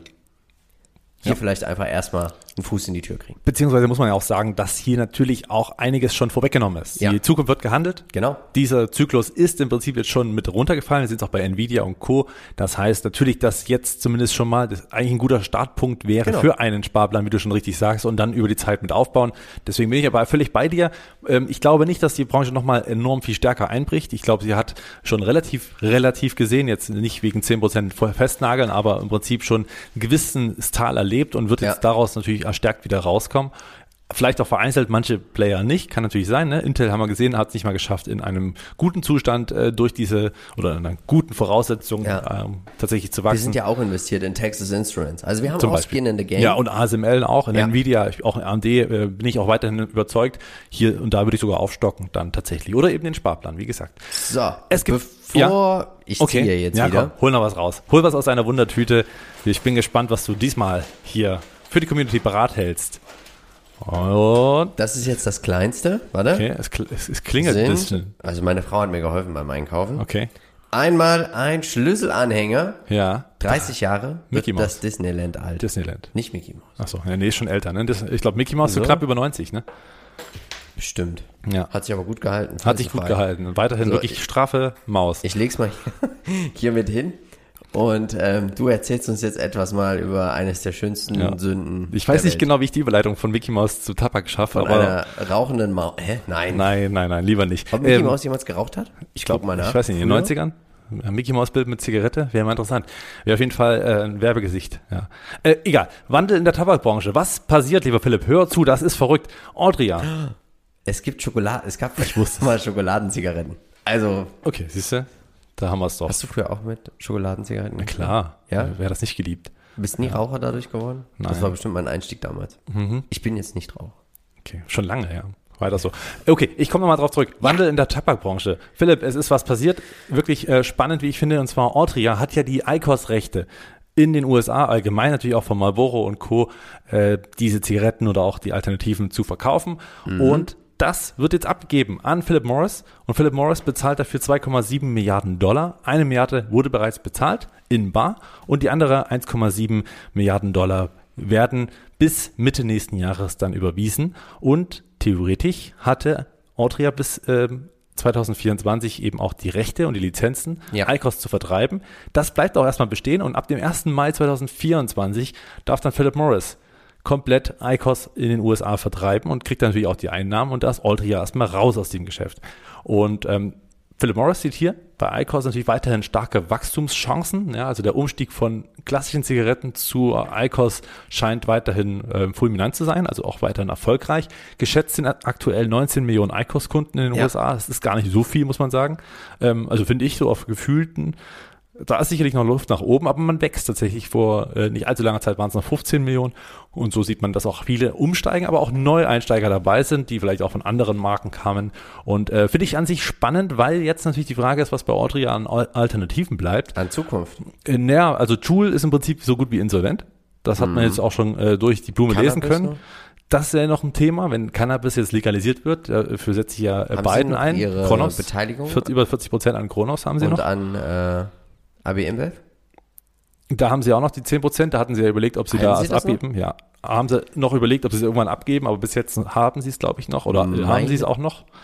Hier vielleicht einfach erstmal einen Fuß in die Tür kriegen. Beziehungsweise muss man ja auch sagen, dass hier natürlich auch einiges schon vorweggenommen ist. Ja. Die Zukunft wird gehandelt. Genau. Dieser Zyklus ist im Prinzip jetzt schon mit runtergefallen. Wir sind auch bei Nvidia und Co. Das heißt natürlich, dass jetzt zumindest schon mal das eigentlich ein guter Startpunkt wäre für einen Sparplan, wie du schon richtig sagst, und dann über die Zeit mit aufbauen. Deswegen bin ich aber völlig bei dir. Ich glaube nicht, dass die Branche nochmal enorm viel stärker einbricht. Ich glaube, sie hat schon relativ gesehen, jetzt nicht wegen 10% festnageln, aber im Prinzip schon einen gewissen Tal erlebt und wird jetzt daraus natürlich erstärkt wieder rauskommen. Vielleicht auch vereinzelt manche Player nicht, kann natürlich sein. Ne? Intel, haben wir gesehen, hat es nicht mal geschafft, in einem guten Zustand durch diese oder in einer guten Voraussetzung tatsächlich zu wachsen. Wir sind ja auch investiert in Texas Instruments. Also wir haben Zum auch Skin in the Game. Ja, und ASML auch, in Nvidia, auch in AMD bin ich auch weiterhin überzeugt. Hier und da würde ich sogar aufstocken dann tatsächlich. Oder eben den Sparplan, wie gesagt. So, es gibt, bevor ich ziehe jetzt wieder. Komm, hol noch was raus. Hol was aus deiner Wundertüte. Ich bin gespannt, was du diesmal hier für die Community bereit Und das ist jetzt das Kleinste. Warte. Okay, es klingelt ein bisschen. Also meine Frau hat mir geholfen beim Einkaufen. Okay. Einmal ein Schlüsselanhänger. Ja. 30 Jahre Mickey wird das Disneyland alt. Disneyland. Nicht Mickey Mouse. Achso, ja, nee, ist schon älter. Ne? Ich glaube, Mickey Mouse ist so knapp über 90, ne? Bestimmt. Ja. Hat sich aber gut gehalten. Hat sich gut gehalten. Und weiterhin wirklich straffe Maus. Ich leg's mal hier mit hin. Und du erzählst uns jetzt etwas mal über eines der schönsten Sünden. Ich weiß nicht genau, wie ich die Überleitung von Mickey Mouse zu Tabak schaffe. Von einer rauchenden Maus. Hä? Nein. Nein, lieber nicht. Ob Mickey Mouse jemals geraucht hat? Ich glaube mal nach. Ich weiß nicht, in den 90ern? Mickey Mouse Bild mit Zigarette, wäre mal interessant. Wäre auf jeden Fall ein Werbegesicht. Ja. Egal, Wandel in der Tabakbranche. Was passiert, lieber Philipp? Hör zu, das ist verrückt. Adria. Es gab mal Schokoladenzigaretten. Also. Okay, siehst du? Da haben wir es doch. Hast du früher auch mit Schokoladenzigaretten? Na klar. Ja? Wer das nicht geliebt? Du bist nie Raucher dadurch geworden? Nein. Das war bestimmt mein Einstieg damals. Ich bin jetzt nicht Raucher. Okay, schon lange, ja. Weiter so. Okay, ich komme nochmal drauf zurück. Wandel in der Tabakbranche. Philipp, es ist was passiert. Wirklich spannend, wie ich finde. Und zwar Altria hat ja die IQOS-Rechte in den USA, allgemein natürlich auch von Marlboro und Co., diese Zigaretten oder auch die Alternativen zu verkaufen. Und das wird jetzt abgegeben an Philip Morris. Und Philip Morris bezahlt dafür $2,7 Milliarden. 1 Milliarde wurde bereits bezahlt in bar. Und die andere 1,7 Milliarden Dollar werden bis Mitte nächsten Jahres dann überwiesen. Und theoretisch hatte Altria bis 2024 eben auch die Rechte und die Lizenzen, IQOS zu vertreiben. Das bleibt auch erstmal bestehen und ab dem 1. Mai 2024 darf dann Philip Morris komplett IQOS in den USA vertreiben und kriegt dann natürlich auch die Einnahmen und da ist Altria erstmal raus aus dem Geschäft. Und Philip Morris sieht hier bei IQOS natürlich weiterhin starke Wachstumschancen. Ja, also der Umstieg von klassischen Zigaretten zu IQOS scheint weiterhin fulminant zu sein, also auch weiterhin erfolgreich. Geschätzt sind aktuell 19 Millionen IQOS-Kunden in den USA. Das ist gar nicht so viel, muss man sagen. Also finde ich so auf gefühlten. Da ist sicherlich noch Luft nach oben, aber man wächst tatsächlich. Vor nicht allzu langer Zeit waren es noch 15 Millionen und so sieht man, dass auch viele umsteigen, aber auch Neueinsteiger dabei sind, die vielleicht auch von anderen Marken kamen und finde ich an sich spannend, weil jetzt natürlich die Frage ist, was bei Altria an Alternativen bleibt. An Zukunft. Naja, also Juul ist im Prinzip so gut wie insolvent. Das hat man jetzt auch schon durch die Blume lesen können. Noch? Das wäre noch ein Thema, wenn Cannabis jetzt legalisiert wird. Dafür setze ich ja Biden ein. Ihre Kronos, Beteiligung? Über 40% an Kronos haben sie noch. Und an AB InBev? Da haben sie auch noch die 10%, da hatten sie ja überlegt, ob sie da was abgeben. Noch? Ja, haben sie noch überlegt, ob sie es irgendwann abgeben, aber bis jetzt haben sie es, glaube ich, noch oder haben sie es auch noch.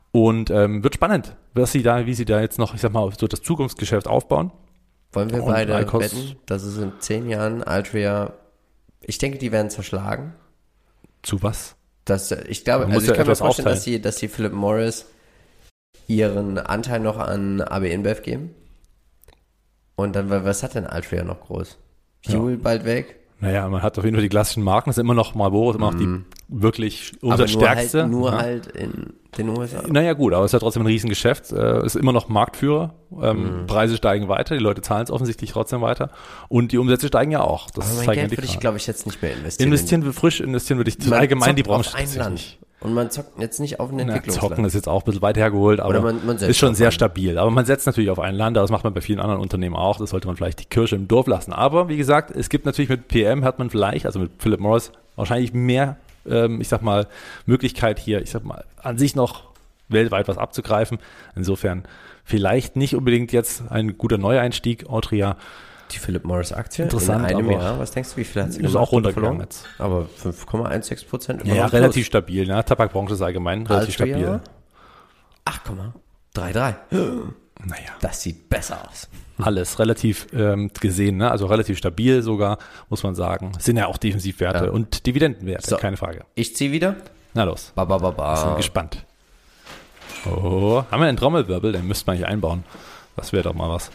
Und wird spannend, wie sie da jetzt noch, ich sag mal, so das Zukunftsgeschäft aufbauen. Wollen wir Und beide Icos- wetten, dass es in 10 Jahren Altria, ich denke, die werden zerschlagen. Zu was? Ich glaube, Man muss also ich ja kann mir etwas vorstellen, dass sie Philip Morris ihren Anteil noch an AB InBev geben. Und dann, was hat denn Altria noch groß? Juul bald weg? Naja, man hat auf jeden Fall die klassischen Marken, das ist immer noch Marlboro, ist immer noch die wirklich Aber umsatzstärkste. nur halt in den USA. Naja gut, aber es ist ja trotzdem ein Riesengeschäft, ist immer noch Marktführer, Preise steigen weiter, die Leute zahlen es offensichtlich trotzdem weiter und die Umsätze steigen ja auch. Das Aber mein zeigen ja Geld die würde ich, Zahlen. glaube ich, jetzt nicht mehr investieren. Investieren würde ich Man allgemein die zockt Branche auf ein tatsächlich Land. nicht. Und man zockt jetzt nicht auf ein Na, Entwicklungsland. zocken ist jetzt auch ein bisschen weit hergeholt, aber Oder man setzt ist schon auf sehr ein. stabil. Aber man setzt natürlich auf ein Land, aber das macht man bei vielen anderen Unternehmen auch. Das sollte man vielleicht die Kirsche im Dorf lassen. Aber wie gesagt, es gibt natürlich mit PM, hat man vielleicht, also mit Philip Morris, wahrscheinlich mehr, ich sag mal, Möglichkeit hier, ich sag mal, an sich noch weltweit was abzugreifen. Insofern vielleicht nicht unbedingt jetzt ein guter Neueinstieg, Altria. Die Philip Morris Aktie Interessant, in einem aber Jahr, was denkst du, wie viel hat sie Ist gemacht auch runtergegangen verloren? jetzt. Aber 5,16% Ja, noch relativ plus. stabil. Ne? Tabakbranche ist allgemein relativ Altria? stabil. 8,33. Naja, Das sieht besser aus. alles relativ gesehen, ne? Also relativ stabil sogar, muss man sagen. Es sind ja auch Defensivwerte Ja. und Dividendenwerte, So. keine Frage. Ich ziehe wieder. Na los, Ba, ba, ba, ba. bin gespannt. Oh, haben wir einen Trommelwirbel? Den müsste man hier einbauen. Das wäre doch mal was.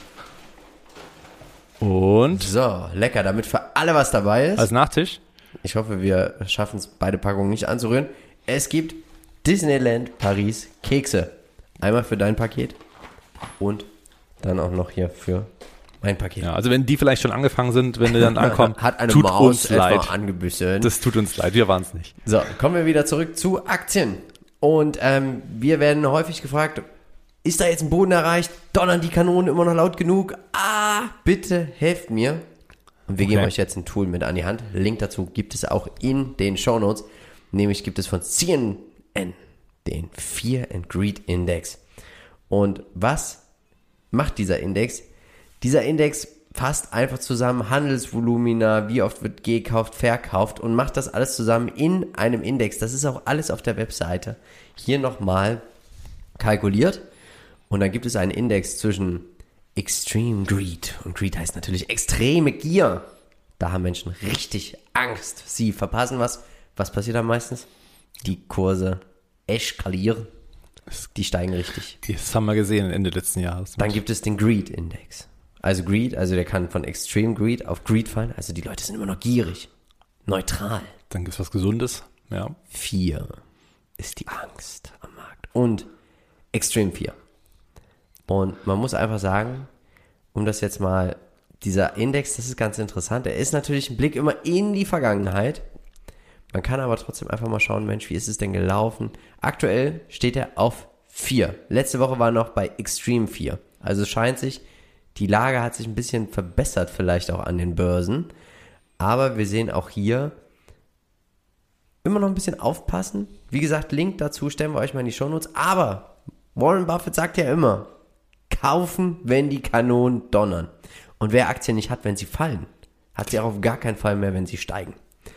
Und So, lecker, damit für alle was dabei ist. als Nachtisch? Ich hoffe, wir schaffen es, beide Packungen nicht anzurühren. Es gibt Disneyland Paris Kekse. Einmal für dein Paket und dann auch noch hier für mein Paket. Ja, also wenn die vielleicht schon angefangen sind, wenn die dann ankommen, Hat eine tut Maus uns etwa leid. angebissen. Das tut uns leid, wir waren es nicht. So, kommen wir wieder zurück zu Aktien. Und wir werden häufig gefragt, ist da jetzt ein Boden erreicht? Donnern die Kanonen immer noch laut genug? Bitte helft mir. Und wir geben euch jetzt ein Tool mit an die Hand. Link dazu gibt es auch in den Shownotes. Nämlich gibt es von CNN den Fear and Greed Index. Und was macht dieser Index? Dieser Index fasst einfach zusammen Handelsvolumina, wie oft wird gekauft, verkauft und macht das alles zusammen in einem Index. Das ist auch alles auf der Webseite. Hier nochmal kalkuliert. Und dann gibt es einen Index zwischen Extreme Greed. Und Greed heißt natürlich extreme Gier. Da haben Menschen richtig Angst. Sie verpassen was. Was passiert dann meistens? Die Kurse eskalieren. Die steigen richtig. Das haben wir gesehen Ende letzten Jahres. Dann gibt es den Greed Index. Also Greed, also der kann von Extreme Greed auf Greed fallen. Also die Leute sind immer noch gierig. Neutral. Dann gibt es was Gesundes. Ja. 4 ist die Angst am Markt. Und Extreme 4. Und man muss einfach sagen, um das jetzt mal, dieser Index, das ist ganz interessant. Er ist natürlich ein Blick immer in die Vergangenheit. Man kann aber trotzdem einfach mal schauen, Mensch, wie ist es denn gelaufen? Aktuell steht er auf 4. Letzte Woche war er noch bei Extreme 4. Also es scheint sich, die Lage hat sich ein bisschen verbessert vielleicht auch an den Börsen. Aber wir sehen auch hier immer noch ein bisschen aufpassen. Wie gesagt, Link dazu stellen wir euch mal in die Shownotes. Aber Warren Buffett sagt ja immer, kaufen, wenn die Kanonen donnern. Und wer Aktien nicht hat, wenn sie fallen, hat sie auch auf gar keinen Fall mehr, wenn sie steigen.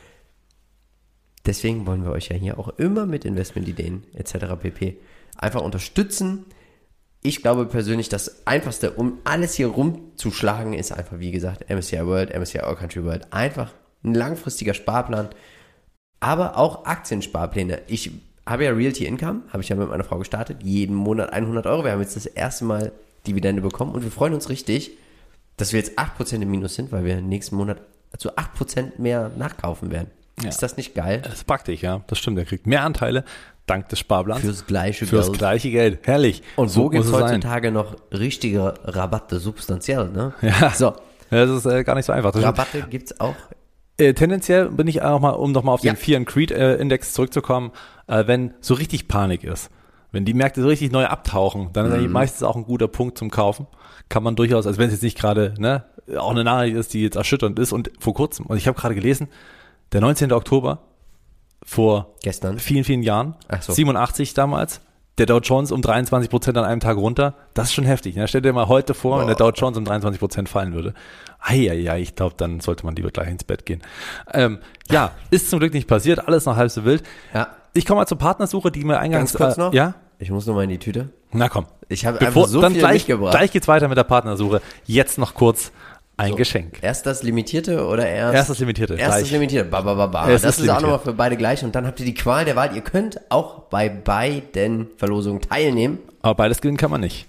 Deswegen wollen wir euch ja hier auch immer mit Investmentideen etc. pp. einfach unterstützen. Ich glaube persönlich, das Einfachste, um alles hier rumzuschlagen, ist einfach, wie gesagt, MSCI World, MSCI All Country World. Einfach ein langfristiger Sparplan, aber auch Aktiensparpläne. Ich habe ja Realty Income, habe ich ja mit meiner Frau gestartet, jeden Monat 100 Euro. Wir haben jetzt das erste Mal Dividende bekommen und wir freuen uns richtig, dass wir jetzt 8% im Minus sind, weil wir nächsten Monat zu 8% mehr nachkaufen werden. Ja. Ist das nicht geil? Das ist praktisch, ja. Das stimmt. Er kriegt mehr Anteile dank des Sparplans. Fürs gleiche Fürs Geld. gleiche Geld. Herrlich. Und so gibt es muss sein. heutzutage noch richtige Rabatte, substanziell, ne? Ja. So, Ja, das ist gar nicht so einfach. Das Rabatte gibt's auch. tendenziell bin ich auch mal, um nochmal auf Ja. den Fear and Greed Index zurückzukommen, wenn so richtig Panik ist, wenn die Märkte so richtig neu abtauchen, dann ist eigentlich meistens auch ein guter Punkt zum Kaufen. Kann man durchaus, also wenn es jetzt nicht gerade auch eine Nachricht ist, die jetzt erschütternd ist und vor kurzem, und ich habe gerade gelesen, der 19. Oktober vor Gestern. vielen, vielen Jahren, Ach so. 87 damals, der Dow Jones um 23% an einem Tag runter, das ist schon heftig. Ne? Stell dir mal heute vor, wenn der Dow Jones um 23% fallen würde. Eieiei, ich glaube, dann sollte man lieber gleich ins Bett gehen. Ja, ist zum Glück nicht passiert, alles noch halb so wild. Ja. Ich komme mal zur Partnersuche, die mir eingangs... Ganz kurz noch. Ja? Ich muss nochmal in die Tüte. Na komm. Ich habe einfach so dann viel gleich, mitgebracht. Gleich geht's weiter mit der Partnersuche. Jetzt noch kurz ein Geschenk. Erst das Limitierte oder erst? Erst das Limitierte. Erst das gleich. Limitierte. Es Das ist ist auch limitiert. nochmal für beide gleich. Und dann habt ihr die Qual der Wahl. Ihr könnt auch bei beiden Verlosungen teilnehmen. Aber beides gewinnen kann man nicht.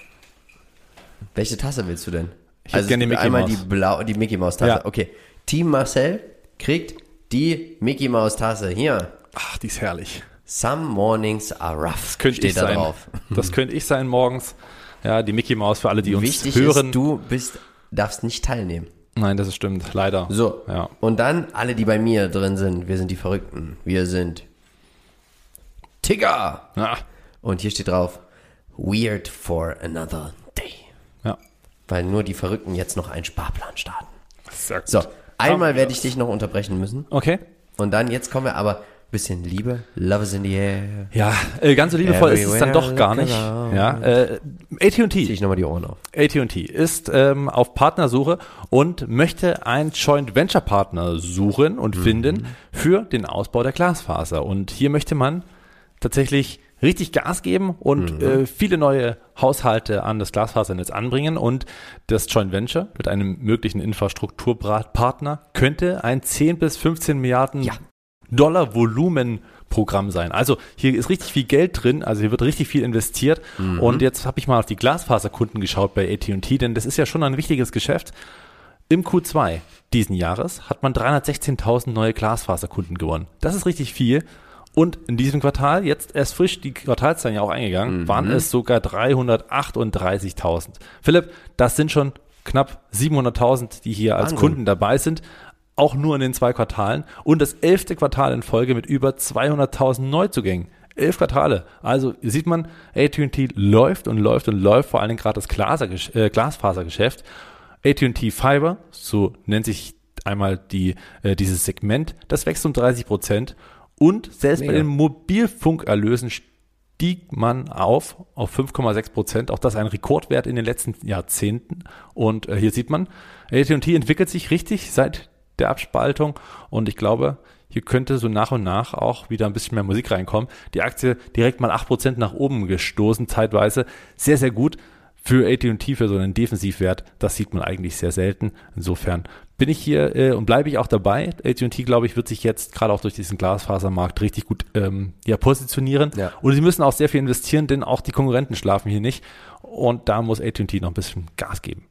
Welche Tasse willst du denn? Ich hätte gerne die Mickey einmal Maus. die Mickey Maus Tasse. Ja. Okay. Team Marcel kriegt die Mickey Maus Tasse. Hier. Ach, die ist herrlich. Some mornings are rough. Könnte Steht ich da sein. drauf. Das könnte ich sein morgens. Ja, die Mickey Maus für alle, die uns Wichtig hören. ist, du darfst nicht teilnehmen. Nein, das ist stimmt. Leider. So. Ja. Und dann alle, die bei mir drin sind. Wir sind die Verrückten. Wir sind Tigger. Ja. Und hier steht drauf, weird for another day. Ja. Weil nur die Verrückten jetzt noch einen Sparplan starten. Sehr gut. So, einmal werde ich dich noch unterbrechen müssen. Okay. Und dann, jetzt kommen wir aber ein bisschen Liebe. Love is in the air. Ja, ganz so liebevoll ist es dann doch gar nicht. Ja, Zieh AT&T. ich nochmal die Ohren auf. AT&T ist auf Partnersuche und möchte einen Joint Venture Partner suchen und finden für den Ausbau der Glasfaser. Und hier möchte man tatsächlich richtig Gas geben und viele neue Haushalte an das Glasfasernetz anbringen. Und das Joint Venture mit einem möglichen Infrastrukturpartner könnte ein 10 bis 15 Milliarden Dollar Volumenprogramm sein. Also hier ist richtig viel Geld drin, also hier wird richtig viel investiert. Und jetzt habe ich mal auf die Glasfaserkunden geschaut bei AT&T, denn das ist ja schon ein wichtiges Geschäft. Im Q2 diesen Jahres hat man 316.000 neue Glasfaserkunden gewonnen. Das ist richtig viel. Und in diesem Quartal, jetzt erst frisch die Quartalszahlen ja auch eingegangen, waren es sogar 338.000. Philipp, das sind schon knapp 700.000, die hier als Wahnsinn. Kunden dabei sind. Auch nur in den 2 Quartalen. Und das 11. Quartal in Folge mit über 200.000 Neuzugängen. 11 Quartale. Also sieht man, AT&T läuft und läuft und läuft, vor allem gerade das Glasfasergeschäft. AT&T Fiber, so nennt sich einmal dieses Segment, das wächst um 30%. Und selbst Mega. bei den Mobilfunkerlösen stieg man auf 5,6%. Auch das ein Rekordwert in den letzten Jahrzehnten. Und hier sieht man, AT&T entwickelt sich richtig seit der Abspaltung. Und ich glaube, hier könnte so nach und nach auch wieder ein bisschen mehr Musik reinkommen. Die Aktie direkt mal 8% nach oben gestoßen, zeitweise. Sehr, sehr gut für AT&T, für so einen Defensivwert. Das sieht man eigentlich sehr selten. Insofern bin ich hier und bleibe ich auch dabei. AT&T, glaube ich, wird sich jetzt gerade auch durch diesen Glasfasermarkt richtig gut positionieren. Ja. Und sie müssen auch sehr viel investieren, denn auch die Konkurrenten schlafen hier nicht. Und da muss AT&T noch ein bisschen Gas geben.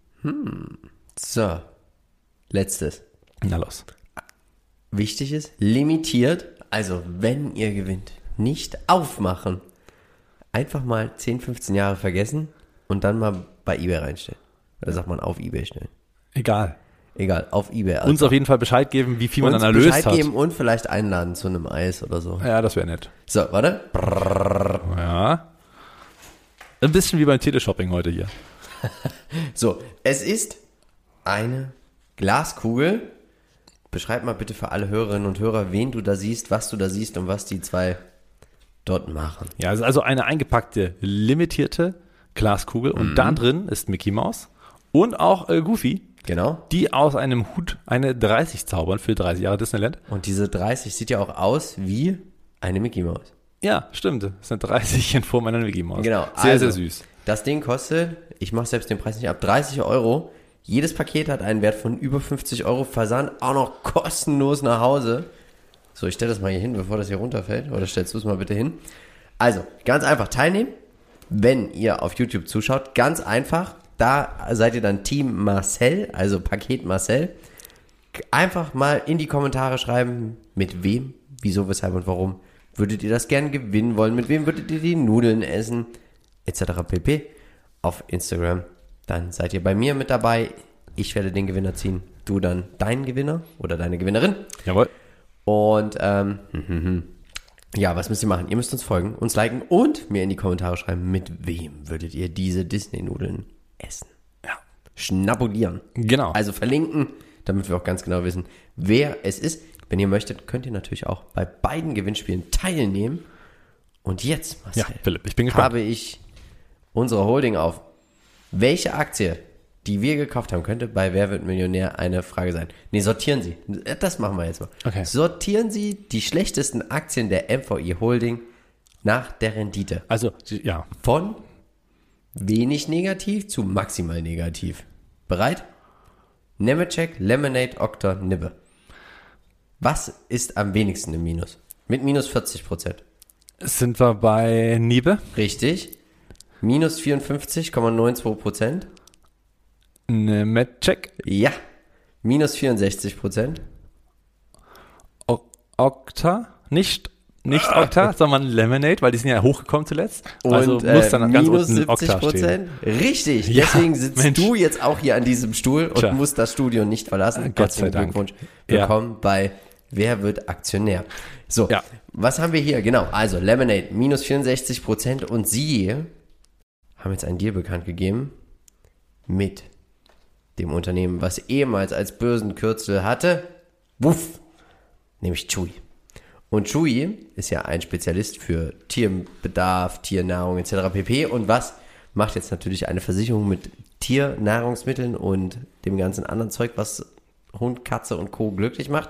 So, letztes. Na los. Wichtig ist, limitiert, also wenn ihr gewinnt, nicht aufmachen. Einfach mal 10, 15 Jahre vergessen und dann mal bei eBay reinstellen. Oder sagt man auf eBay stellen. Egal. Egal, auf eBay. Uns auf jeden Fall Bescheid geben, wie viel man Uns dann erlöst Bescheid hat. geben und vielleicht einladen zu einem Eis oder so. Ja, das wäre nett. So, warte. Ja. Ein bisschen wie beim Teleshopping heute hier. So, es ist eine Glaskugel. Beschreib mal bitte für alle Hörerinnen und Hörer, wen du da siehst, was du da siehst und was die zwei dort machen. Ja, es ist also eine eingepackte, limitierte Glaskugel und da drin ist Mickey Mouse und auch Goofy, Genau. die aus einem Hut eine 30 zaubern für 30 Jahre Disneyland. Und diese 30 sieht ja auch aus wie eine Mickey Maus. Ja, stimmt. Das ist eine 30 in Form einer Mickey Mouse. Genau. Sehr, also, sehr süß. Das Ding kostet, ich mache selbst den Preis nicht ab, 30 Euro. Jedes Paket hat einen Wert von über 50 Euro. Versand auch noch kostenlos nach Hause. So, ich stelle das mal hier hin, bevor das hier runterfällt. Oder stellst du es mal bitte hin. Also, ganz einfach teilnehmen. Wenn ihr auf YouTube zuschaut, ganz einfach. Da seid ihr dann Team Marcel, also Paket Marcel. Einfach mal in die Kommentare schreiben, mit wem, wieso, weshalb und warum würdet ihr das gern gewinnen wollen, mit wem würdet ihr die Nudeln essen, etc. pp. Auf Instagram. Dann seid ihr bei mir mit dabei. Ich werde den Gewinner ziehen, du dann deinen Gewinner oder deine Gewinnerin. Jawohl. Und ja, was müsst ihr machen? Ihr müsst uns folgen, uns liken und mir in die Kommentare schreiben, mit wem würdet ihr diese Disney-Nudeln essen. Ja. Schnabulieren. Genau. Also verlinken, damit wir auch ganz genau wissen, wer es ist. Wenn ihr möchtet, könnt ihr natürlich auch bei beiden Gewinnspielen teilnehmen. Und jetzt, Marcel, Ja, Philipp, ich bin gespannt. habe ich unsere Holding auf. Welche Aktie, die wir gekauft haben, könnte bei Wer wird Millionär eine Frage sein? Nee, sortieren Sie. Das machen wir jetzt mal. Okay. Sortieren Sie die schlechtesten Aktien der MVI Holding nach der Rendite. Also, ja. Von wenig negativ zu maximal negativ. Bereit? Nemetschek, Lemonade, Okta, Nibbe. Was ist am wenigsten im Minus? Mit minus 40%. Sind wir bei Nibbe? Richtig. Minus 54,92%. Nemetschek. Ja. Minus 64%. Okta. Nicht Okta, sondern Lemonade, weil die sind ja hochgekommen zuletzt. Und also muss dann ganz minus unten Okta 70%. stehen. Richtig. Ja, Deswegen sitzt Mensch. du jetzt auch hier an diesem Stuhl und Tja. musst das Studio nicht verlassen. Gott sei Herzlichen Dank. Glückwunsch. Ja. Willkommen bei Wer wird Aktionär? So, Ja. was haben wir hier? Genau, also Lemonade, minus 64% und sie haben jetzt einen Deal bekannt gegeben mit dem Unternehmen, was ehemals als Börsenkürzel hatte, Wuff, nämlich Chewy. Und Chewy ist ja ein Spezialist für Tierbedarf, Tiernahrung etc. pp. Und was macht jetzt natürlich eine Versicherung mit Tiernahrungsmitteln und dem ganzen anderen Zeug, was Hund, Katze und Co. glücklich macht?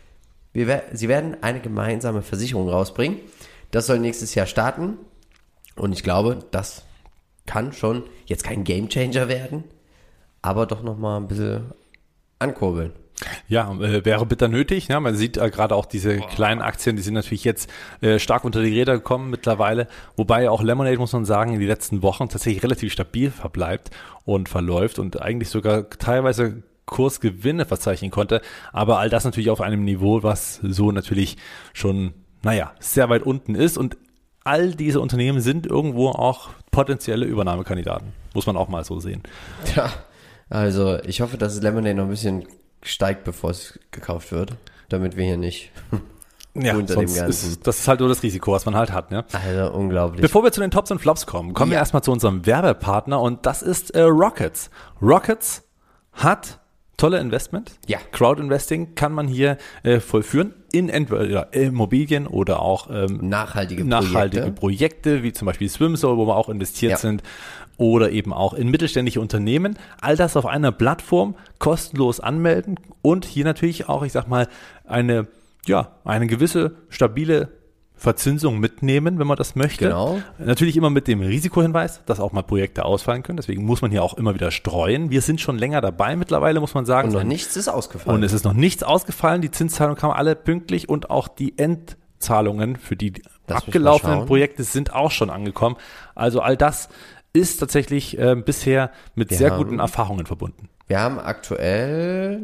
Sie werden eine gemeinsame Versicherung rausbringen. Das soll nächstes Jahr starten. Und ich glaube, das kann schon jetzt kein Gamechanger werden, aber doch nochmal ein bisschen ankurbeln. Ja, wäre bitter nötig. Ja, man sieht gerade auch diese kleinen Aktien, die sind natürlich jetzt stark unter die Räder gekommen mittlerweile. Wobei auch Lemonade, muss man sagen, in den letzten Wochen tatsächlich relativ stabil verbleibt und verläuft und eigentlich sogar teilweise Kursgewinne verzeichnen konnte. Aber all das natürlich auf einem Niveau, was so natürlich schon, sehr weit unten ist. Und all diese Unternehmen sind irgendwo auch potenzielle Übernahmekandidaten. Muss man auch mal so sehen. Ja, also ich hoffe, dass Lemonade noch ein bisschen steigt, bevor es gekauft wird, damit wir hier nicht Ja, unter dem sonst Ganzen. das ist halt nur das Risiko, was man halt hat. Ne? Also unglaublich. Bevor wir zu den Tops und Flops kommen wir erstmal zu unserem Werbepartner und das ist Rockets. Rockets hat tolle Investment. Ja. Crowdinvesting kann man hier vollführen in entweder Immobilien oder auch Nachhaltige Projekte, wie zum Beispiel Swimsoul, wo wir auch investiert sind, oder eben auch in mittelständische Unternehmen. All das auf einer Plattform kostenlos anmelden und hier natürlich auch, ich sag mal, eine gewisse stabile Verzinsung mitnehmen, wenn man das möchte. Genau. Natürlich immer mit dem Risikohinweis, dass auch mal Projekte ausfallen können. Deswegen muss man hier auch immer wieder streuen. Wir sind schon länger dabei mittlerweile, muss man sagen. Und noch nichts ist ausgefallen. Und es ist noch nichts ausgefallen. Die Zinszahlungen kamen alle pünktlich und auch die Endzahlungen für die abgelaufenen Projekte sind auch schon angekommen. Also all das ist tatsächlich bisher mit sehr guten Erfahrungen verbunden. Wir haben aktuell,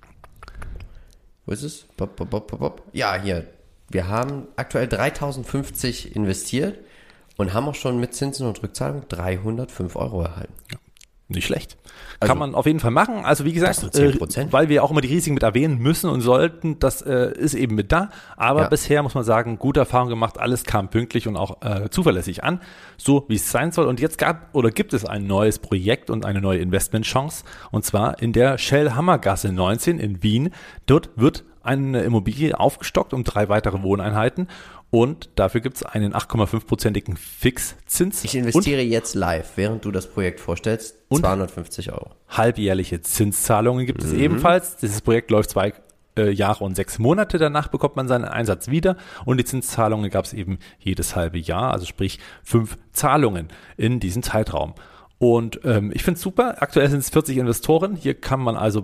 wo ist es? Ja, hier. Wir haben aktuell 3.050 investiert und haben auch schon mit Zinsen und Rückzahlung 305 € erhalten. Nicht schlecht. Also, kann man auf jeden Fall machen. Also wie gesagt, 10%. Weil wir auch immer die Risiken mit erwähnen müssen und sollten, das ist eben mit da. Aber bisher muss man sagen, gute Erfahrung gemacht, alles kam pünktlich und auch zuverlässig an, so wie es sein soll. Und jetzt gibt es ein neues Projekt und eine neue Investmentchance und zwar in der Shell-Hammergasse 19 in Wien. Dort wird eine Immobilie aufgestockt um 3 weitere Wohneinheiten und dafür gibt es einen 8,5%igen Fixzins. Ich investiere jetzt live, während du das Projekt vorstellst, 250 €. Halbjährliche Zinszahlungen gibt es ebenfalls. Dieses Projekt läuft 2 Jahre und 6 Monate. Danach bekommt man seinen Einsatz wieder und die Zinszahlungen gab es eben jedes halbe Jahr, also sprich 5 Zahlungen in diesem Zeitraum. Und ich finde es super. Aktuell sind es 40 Investoren. Hier kann man also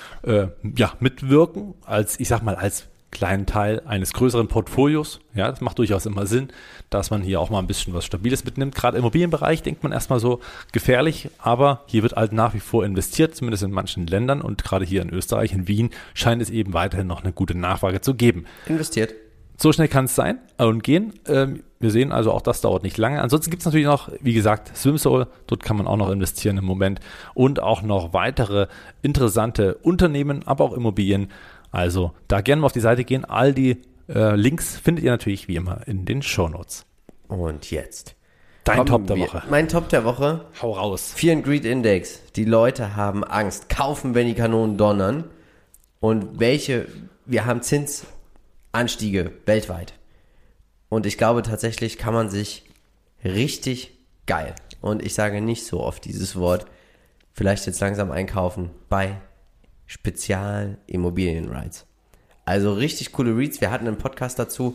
mitwirken als kleinen Teil eines größeren Portfolios. Ja, das macht durchaus immer Sinn, dass man hier auch mal ein bisschen was Stabiles mitnimmt. Gerade im Immobilienbereich denkt man erstmal so gefährlich, aber hier wird halt nach wie vor investiert, zumindest in manchen Ländern und gerade hier in Österreich, in Wien, scheint es eben weiterhin noch eine gute Nachfrage zu geben. Investiert. So schnell kann es sein und gehen. Wir sehen also, auch das dauert nicht lange. Ansonsten gibt es natürlich noch, wie gesagt, Swimsoul. Dort kann man auch noch investieren im Moment. Und auch noch weitere interessante Unternehmen, aber auch Immobilien. Also da gerne mal auf die Seite gehen. All die Links findet ihr natürlich wie immer in den Shownotes. Und jetzt Dein Top der Woche. Mein Top der Woche. Hau raus. Fear and Greed Index. Die Leute haben Angst. Kaufen, wenn die Kanonen donnern. Und wir haben Zinsanstiege weltweit. Und ich glaube tatsächlich kann man sich richtig geil, und ich sage nicht so oft dieses Wort, vielleicht jetzt langsam einkaufen bei Spezial-Immobilien-Rights. Also richtig coole Reads. Wir hatten einen Podcast dazu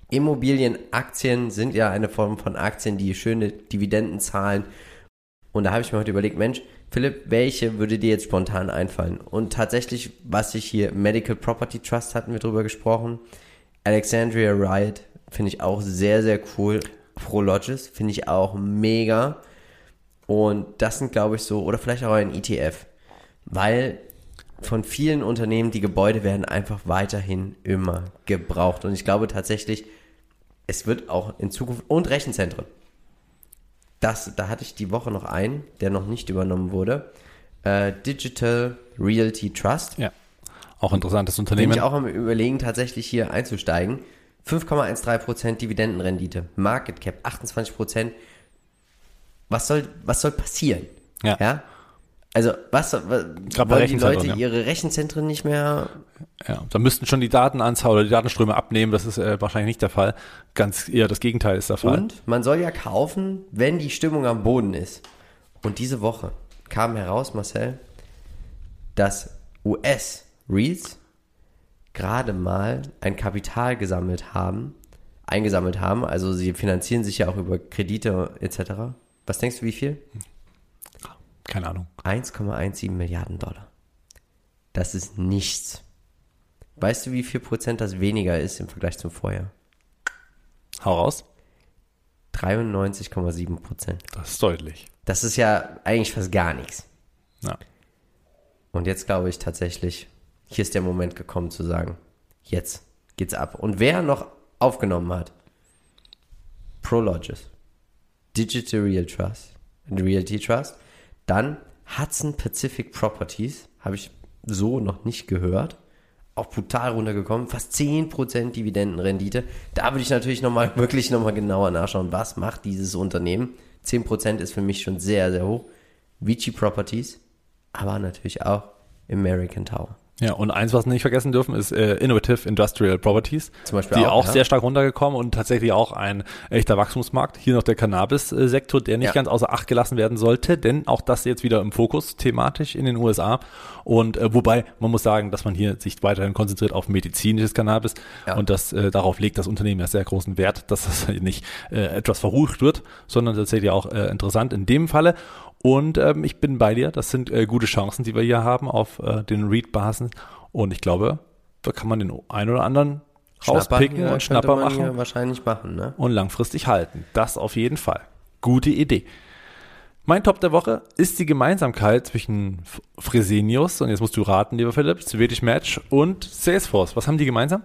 Immobilienaktien sind ja eine Form von Aktien, die schöne Dividenden zahlen. Und da habe ich mir heute überlegt, Mensch, Philipp, welche würde dir jetzt spontan einfallen? Und tatsächlich, was ich hier, Medical Property Trust hatten wir drüber gesprochen. Alexandria Riot finde ich auch sehr, sehr cool. Prologis finde ich auch mega. Und das sind, glaube ich, so, oder vielleicht auch ein ETF. Weil von vielen Unternehmen, die Gebäude werden einfach weiterhin immer gebraucht. Und ich glaube tatsächlich, es wird auch in Zukunft, und Rechenzentren. Da hatte ich die Woche noch einen, der noch nicht übernommen wurde. Digital Realty Trust. Ja, auch interessantes Unternehmen. Bin ich auch am Überlegen, tatsächlich hier einzusteigen. 5,13% Dividendenrendite. Market Cap 28%. Was soll passieren? Ja? Also, wollen die Leute ihre Rechenzentren nicht mehr? Ja, da müssten schon die Datenanzahl oder die Datenströme abnehmen. Das ist wahrscheinlich nicht der Fall. Ganz eher das Gegenteil ist der Fall. Und man soll ja kaufen, wenn die Stimmung am Boden ist. Und diese Woche kam heraus, Marcel, dass US-REITs gerade mal ein Kapital eingesammelt haben. Also sie finanzieren sich ja auch über Kredite etc. Was denkst du, wie viel? Keine Ahnung. 1,17 Milliarden Dollar. Das ist nichts. Weißt du, wie viel Prozent das weniger ist im Vergleich zum Vorjahr? Hau raus. 93,7%. Das ist deutlich. Das ist ja eigentlich fast gar nichts. Ja. Und jetzt glaube ich tatsächlich, hier ist der Moment gekommen zu sagen, jetzt geht's ab. Und wer noch aufgenommen hat, Prologis, Digital Realty Trust, dann Hudson Pacific Properties, habe ich so noch nicht gehört, auch brutal runtergekommen, fast 10% Dividendenrendite. Da würde ich natürlich wirklich nochmal genauer nachschauen, was macht dieses Unternehmen. 10% ist für mich schon sehr, sehr hoch. Vici Properties, aber natürlich auch American Tower. Ja, und eins, was wir nicht vergessen dürfen, ist Innovative Industrial Properties, zum Beispiel die auch sehr stark runtergekommen und tatsächlich auch ein echter Wachstumsmarkt. Hier noch der Cannabis-Sektor, der nicht ganz außer Acht gelassen werden sollte, denn auch das jetzt wieder im Fokus thematisch in den USA. Und wobei, man muss sagen, dass man hier sich weiterhin konzentriert auf medizinisches Cannabis und das darauf legt das Unternehmen ja sehr großen Wert, dass das nicht etwas verrucht wird, sondern tatsächlich auch interessant in dem Falle. Und ich bin bei dir, das sind gute Chancen, die wir hier haben auf den REIT-Basen. Und ich glaube, da kann man den einen oder anderen rauspicken und Schnapper machen. Wahrscheinlich machen, ne? Und langfristig halten. Das auf jeden Fall. Gute Idee. Mein Top der Woche ist die Gemeinsamkeit zwischen Fresenius, und jetzt musst du raten, lieber Philipp, Swedish Match und Salesforce. Was haben die gemeinsam?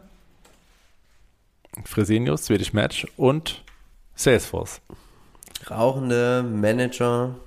Fresenius, Swedish Match und Salesforce. Rauchende Manager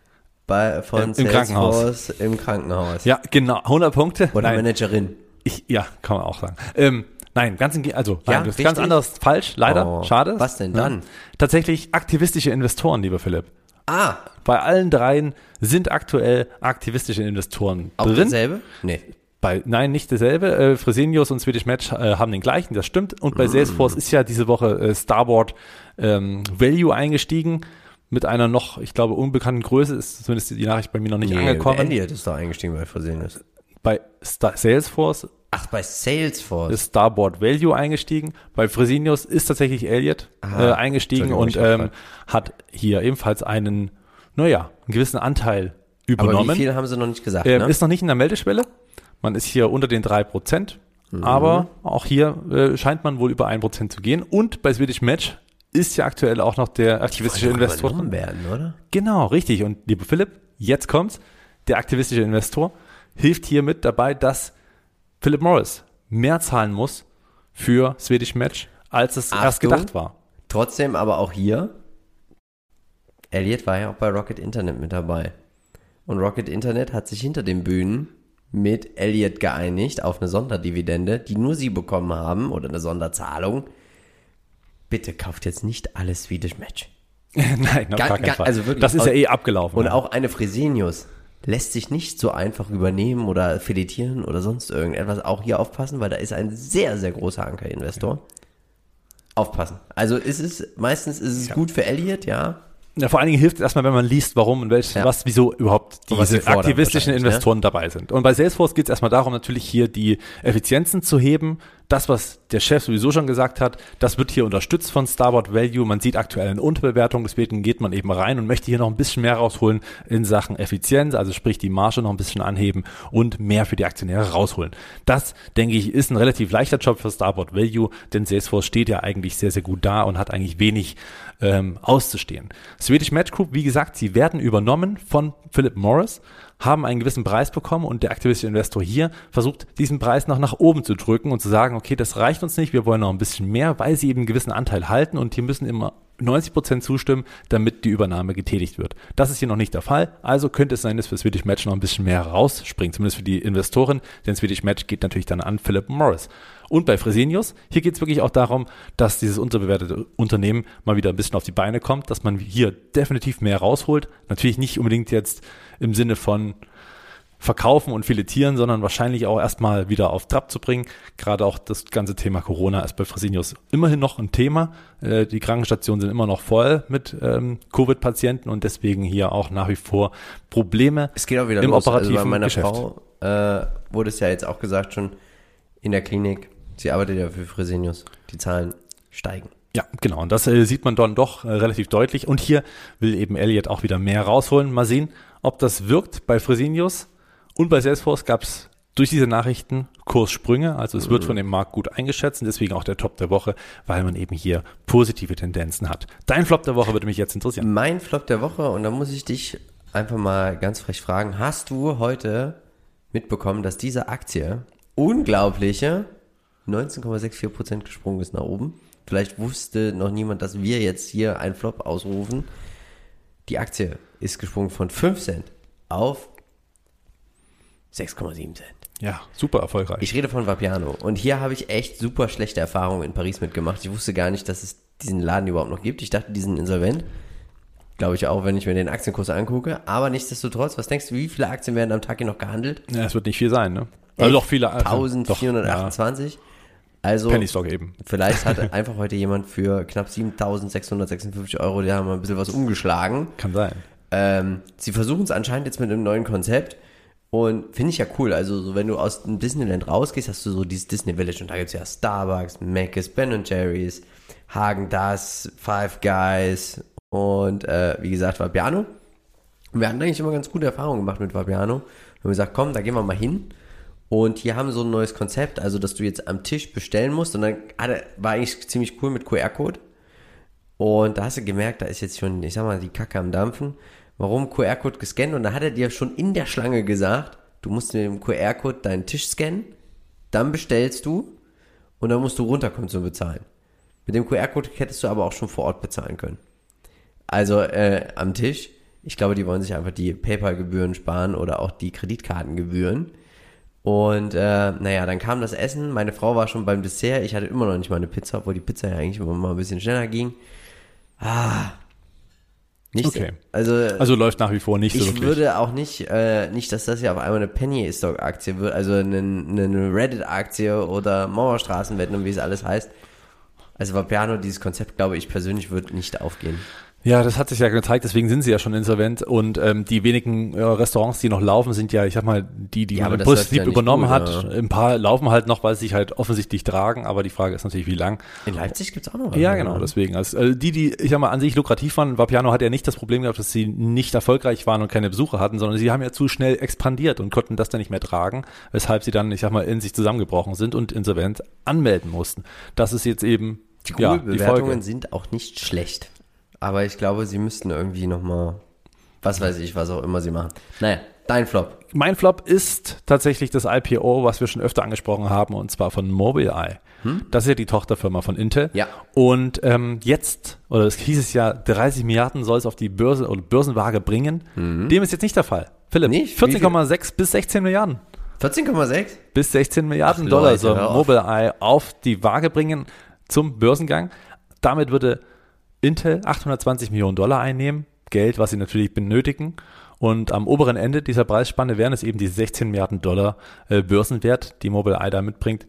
von Salesforce im Krankenhaus. Ja, genau, 100 Punkte. Oder Managerin. Ja, kann man auch sagen. Nein, das ist ganz anders, falsch, leider, schade. Was denn dann? Tatsächlich aktivistische Investoren, lieber Philipp. Bei allen dreien sind aktuell aktivistische Investoren auch drin. Auch dasselbe? Nee. Nein, nicht dasselbe. Fresenius und Swedish Match haben den gleichen, das stimmt. Und bei Salesforce ist ja diese Woche Starboard Value eingestiegen. Mit einer noch, ich glaube, unbekannten Größe, ist zumindest die Nachricht bei mir noch nicht angekommen. Elliott ist doch eingestiegen bei Fresenius. Bei Salesforce. Bei Salesforce. Ist Starboard Value eingestiegen. Bei Fresenius ist tatsächlich Elliott eingestiegen und hat hier ebenfalls einen gewissen Anteil übernommen. Aber wie viel haben sie noch nicht gesagt? Ist noch nicht in der Meldeschwelle. Man ist hier unter den 3%. Aber auch hier scheint man wohl über 1% zu gehen. Und bei Swedish Match ist ja aktuell auch noch der aktivistische Investor. Werden, oder? Genau, richtig. Und lieber Philipp, jetzt kommt's. Der aktivistische Investor hilft hier mit dabei, dass Philip Morris mehr zahlen muss für Swedish Match, als es erst gedacht war. Trotzdem aber auch hier, Elliott war ja auch bei Rocket Internet mit dabei. Und Rocket Internet hat sich hinter den Bühnen mit Elliott geeinigt auf eine Sonderdividende, die nur sie bekommen haben, oder eine Sonderzahlung. Bitte kauft jetzt nicht alles Swedish Match. Nein, auf gar keinen Fall. Also wirklich, das ist ja abgelaufen. Und auch eine Fresenius lässt sich nicht so einfach übernehmen oder filetieren oder sonst irgendetwas. Auch hier aufpassen, weil da ist ein sehr, sehr großer Ankerinvestor. Aufpassen. Also meistens ist es gut für Elliott, ja. Ja, vor allen Dingen hilft es erstmal, wenn man liest, warum und wieso überhaupt diese aktivistischen Investoren dabei sind. Und bei Salesforce geht es erstmal darum, natürlich hier die Effizienzen zu heben, das, was der Chef sowieso schon gesagt hat, das wird hier unterstützt von Starboard Value. Man sieht aktuell eine Unterbewertung, deswegen geht man eben rein und möchte hier noch ein bisschen mehr rausholen in Sachen Effizienz, also sprich die Marge noch ein bisschen anheben und mehr für die Aktionäre rausholen. Das, denke ich, ist ein relativ leichter Job für Starboard Value, denn Salesforce steht ja eigentlich sehr, sehr gut da und hat eigentlich wenig auszustehen. Swedish Match Group, wie gesagt, sie werden übernommen von Philip Morris, haben einen gewissen Preis bekommen und der aktivistische Investor hier versucht, diesen Preis noch nach oben zu drücken und zu sagen, okay, das reicht uns nicht, wir wollen noch ein bisschen mehr, weil sie eben einen gewissen Anteil halten und hier müssen immer 90% zustimmen, damit die Übernahme getätigt wird. Das ist hier noch nicht der Fall, also könnte es sein, dass für Swedish Match noch ein bisschen mehr rausspringt, zumindest für die Investoren, denn Swedish Match geht natürlich dann an Philip Morris. Und bei Fresenius, hier geht es wirklich auch darum, dass dieses unterbewertete Unternehmen mal wieder ein bisschen auf die Beine kommt, dass man hier definitiv mehr rausholt. Natürlich nicht unbedingt jetzt im Sinne von verkaufen und filetieren, sondern wahrscheinlich auch erstmal wieder auf Trab zu bringen. Gerade auch das ganze Thema Corona ist bei Fresenius immerhin noch ein Thema. Die Krankenstationen sind immer noch voll mit Covid-Patienten und deswegen hier auch nach wie vor Probleme es geht auch wieder im los. operativen also bei meiner Geschäft. Frau wurde es ja jetzt auch gesagt schon in der Klinik. Sie arbeitet ja für Fresenius. Die Zahlen steigen. Ja, genau. Und das sieht man dann doch relativ deutlich. Und hier will eben Elliott auch wieder mehr rausholen. Mal sehen, ob das wirkt. Bei Fresenius und bei Salesforce gab es durch diese Nachrichten Kurssprünge. Also es wird von dem Markt gut eingeschätzt und deswegen auch der Top der Woche, weil man eben hier positive Tendenzen hat. Dein Flop der Woche würde mich jetzt interessieren. Mein Flop der Woche, und da muss ich dich einfach mal ganz frech fragen, hast du heute mitbekommen, dass diese Aktie unglaubliche 19,64% gesprungen ist nach oben? Vielleicht wusste noch niemand, dass wir jetzt hier einen Flop ausrufen. Die Aktie ist gesprungen von 5 Cent auf 6,7 Cent. Ja, super erfolgreich. Ich rede von Vapiano. Und hier habe ich echt super schlechte Erfahrungen in Paris mitgemacht. Ich wusste gar nicht, dass es diesen Laden überhaupt noch gibt. Ich dachte, die sind insolvent. Glaube ich auch, wenn ich mir den Aktienkurs angucke. Aber nichtsdestotrotz, was denkst du, wie viele Aktien werden am Tag hier noch gehandelt? Ja, es wird nicht viel sein, ne? Also doch viele. 1428. Ja. Also Penny Stock eben. vielleicht hat einfach heute jemand für knapp 7.656 Euro, die haben mal ein bisschen was umgeschlagen. Kann sein. Sie versuchen es anscheinend jetzt mit einem neuen Konzept und finde ich ja cool. Also so, wenn du aus dem Disneyland rausgehst, hast du so dieses Disney Village und da gibt es ja Starbucks, Mc's, Ben & Jerry's, Häagen-Dazs, Five Guys und wie gesagt Vapiano. Und wir hatten eigentlich immer ganz gute Erfahrungen gemacht mit Vapiano. Wir haben gesagt, komm, da gehen wir mal hin. Und hier haben so ein neues Konzept, also dass du jetzt am Tisch bestellen musst und dann war eigentlich ziemlich cool mit QR-Code. Und da hast du gemerkt, da ist jetzt schon, ich sag mal, die Kacke am Dampfen. Warum? QR-Code gescannt und da hat er dir schon in der Schlange gesagt, du musst mit dem QR-Code deinen Tisch scannen, dann bestellst du und dann musst du runterkommen zum Bezahlen. Mit dem QR-Code hättest du aber auch schon vor Ort bezahlen können. Also am Tisch, ich glaube, die wollen sich einfach die PayPal-Gebühren sparen oder auch die Kreditkartengebühren. Und naja, dann kam das Essen, meine Frau war schon beim Dessert, ich hatte immer noch nicht mal eine Pizza, obwohl die Pizza ja eigentlich immer mal ein bisschen schneller ging. Nicht, Okay. Also läuft nach wie vor nicht so wirklich. ich würde auch nicht, dass das ja auf einmal eine Penny-Stock-Aktie wird, also eine Reddit-Aktie oder Mauerstraßenwetten und wie es alles heißt. Also Vapiano, dieses Konzept, glaube ich persönlich, wird nicht aufgehen. Ja, das hat sich ja gezeigt, deswegen sind sie ja schon insolvent und die wenigen Restaurants, die noch laufen, sind ja, ich sag mal, die Ja, man aber im das läuft Prinzip ja nicht übernommen gut, hat. ja. Ein paar laufen halt noch, weil sie sich halt offensichtlich tragen, aber die Frage ist natürlich, wie lang. In Leipzig gibt's auch noch was. Ja, genau, deswegen. Also die, ich sag mal, an sich lukrativ waren, Vapiano hat ja nicht das Problem gehabt, dass sie nicht erfolgreich waren und keine Besucher hatten, sondern sie haben ja zu schnell expandiert und konnten das dann nicht mehr tragen, weshalb sie dann, ich sag mal, in sich zusammengebrochen sind und insolvent anmelden mussten. Das ist jetzt eben Die die Google-Bewertungen Folge. sind auch nicht schlecht. Aber ich glaube, sie müssten irgendwie nochmal, was weiß ich, was auch immer sie machen. Naja, dein Flop. Mein Flop ist tatsächlich das IPO, was wir schon öfter angesprochen haben, und zwar von Mobileye. Das ist ja die Tochterfirma von Intel. Ja. Und jetzt, oder es hieß es ja, 30 Milliarden soll es auf die Börse oder Börsenwaage bringen. Dem ist jetzt nicht der Fall. Philipp, Nicht? 14,6 bis 16 Milliarden. 14,6? Bis 16 Milliarden Ach, Dollar Leute, soll hör auf. Mobileye auf die Waage bringen zum Börsengang. Damit würde Intel 820 Millionen Dollar einnehmen. Geld, was sie natürlich benötigen. Und am oberen Ende dieser Preisspanne wären es eben die 16 Milliarden Dollar Börsenwert, die Mobileye da mitbringt.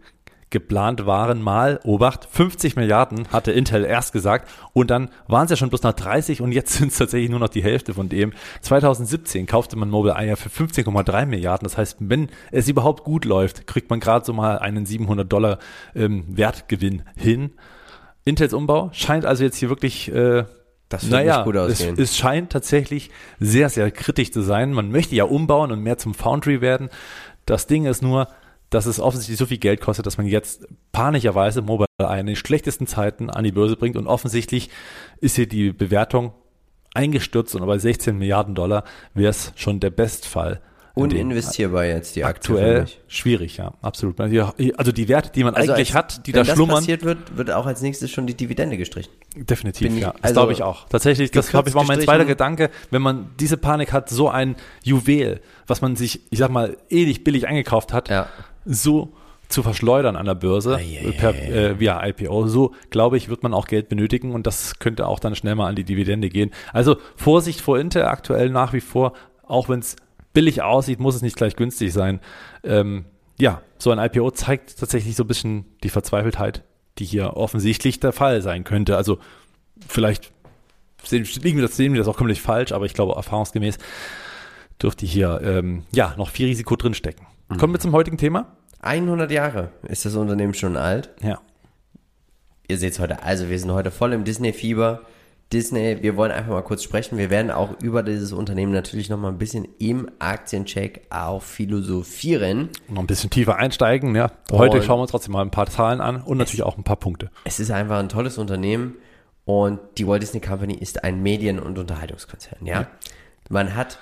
Geplant waren mal, Obacht, 50 Milliarden, hatte Intel erst gesagt. Und dann waren es ja schon bloß noch 30 und jetzt sind es tatsächlich nur noch die Hälfte von dem. 2017 kaufte man Mobileye ja für 15,3 Milliarden. Das heißt, wenn es überhaupt gut läuft, kriegt man gerade so mal einen $700 Wertgewinn hin. Intels Umbau scheint also jetzt hier wirklich... Das wird nicht gut ausgehen. Es scheint tatsächlich sehr, sehr kritisch zu sein. Man möchte ja umbauen und mehr zum Foundry werden. Das Ding ist nur, dass es offensichtlich so viel Geld kostet, dass man jetzt panischerweise Mobileye in den schlechtesten Zeiten an die Börse bringt. Und offensichtlich ist hier die Bewertung eingestürzt und bei 16 Milliarden Dollar wäre es schon der Bestfall. Uninvestierbar jetzt die Aktie. Aktuell schwierig, ja, absolut. Also die Werte, die man eigentlich hat, die da schlummern. Wenn das passiert wird auch als nächstes schon die Dividende gestrichen. Definitiv, ja. Das glaube ich auch. Tatsächlich, das war mein zweiter Gedanke. Wenn man diese Panik hat, so ein Juwel, was man sich, ich sag mal, ewig billig eingekauft hat, so zu verschleudern an der Börse via IPO, so glaube ich, wird man auch Geld benötigen und das könnte auch dann schnell mal an die Dividende gehen. Also Vorsicht vor Intel aktuell nach wie vor, auch wenn es billig aussieht, muss es nicht gleich günstig sein. So ein IPO zeigt tatsächlich so ein bisschen die Verzweifeltheit, die hier offensichtlich der Fall sein könnte. Also vielleicht sehen wir das auch komplett falsch, aber ich glaube, erfahrungsgemäß dürfte hier noch viel Risiko drinstecken. Kommen wir zum heutigen Thema. 100 Jahre ist das Unternehmen schon alt. Ja. Ihr seht es heute, also wir sind heute voll im Disney-Fieber. Disney, wir wollen einfach mal kurz sprechen. Wir werden auch über dieses Unternehmen natürlich noch mal ein bisschen im Aktiencheck auch philosophieren. Noch ein bisschen tiefer einsteigen. Ja. Heute schauen wir uns trotzdem mal ein paar Zahlen an und natürlich auch ein paar Punkte. Es ist einfach ein tolles Unternehmen und die Walt Disney Company ist ein Medien- und Unterhaltungskonzern. Ja? Man hat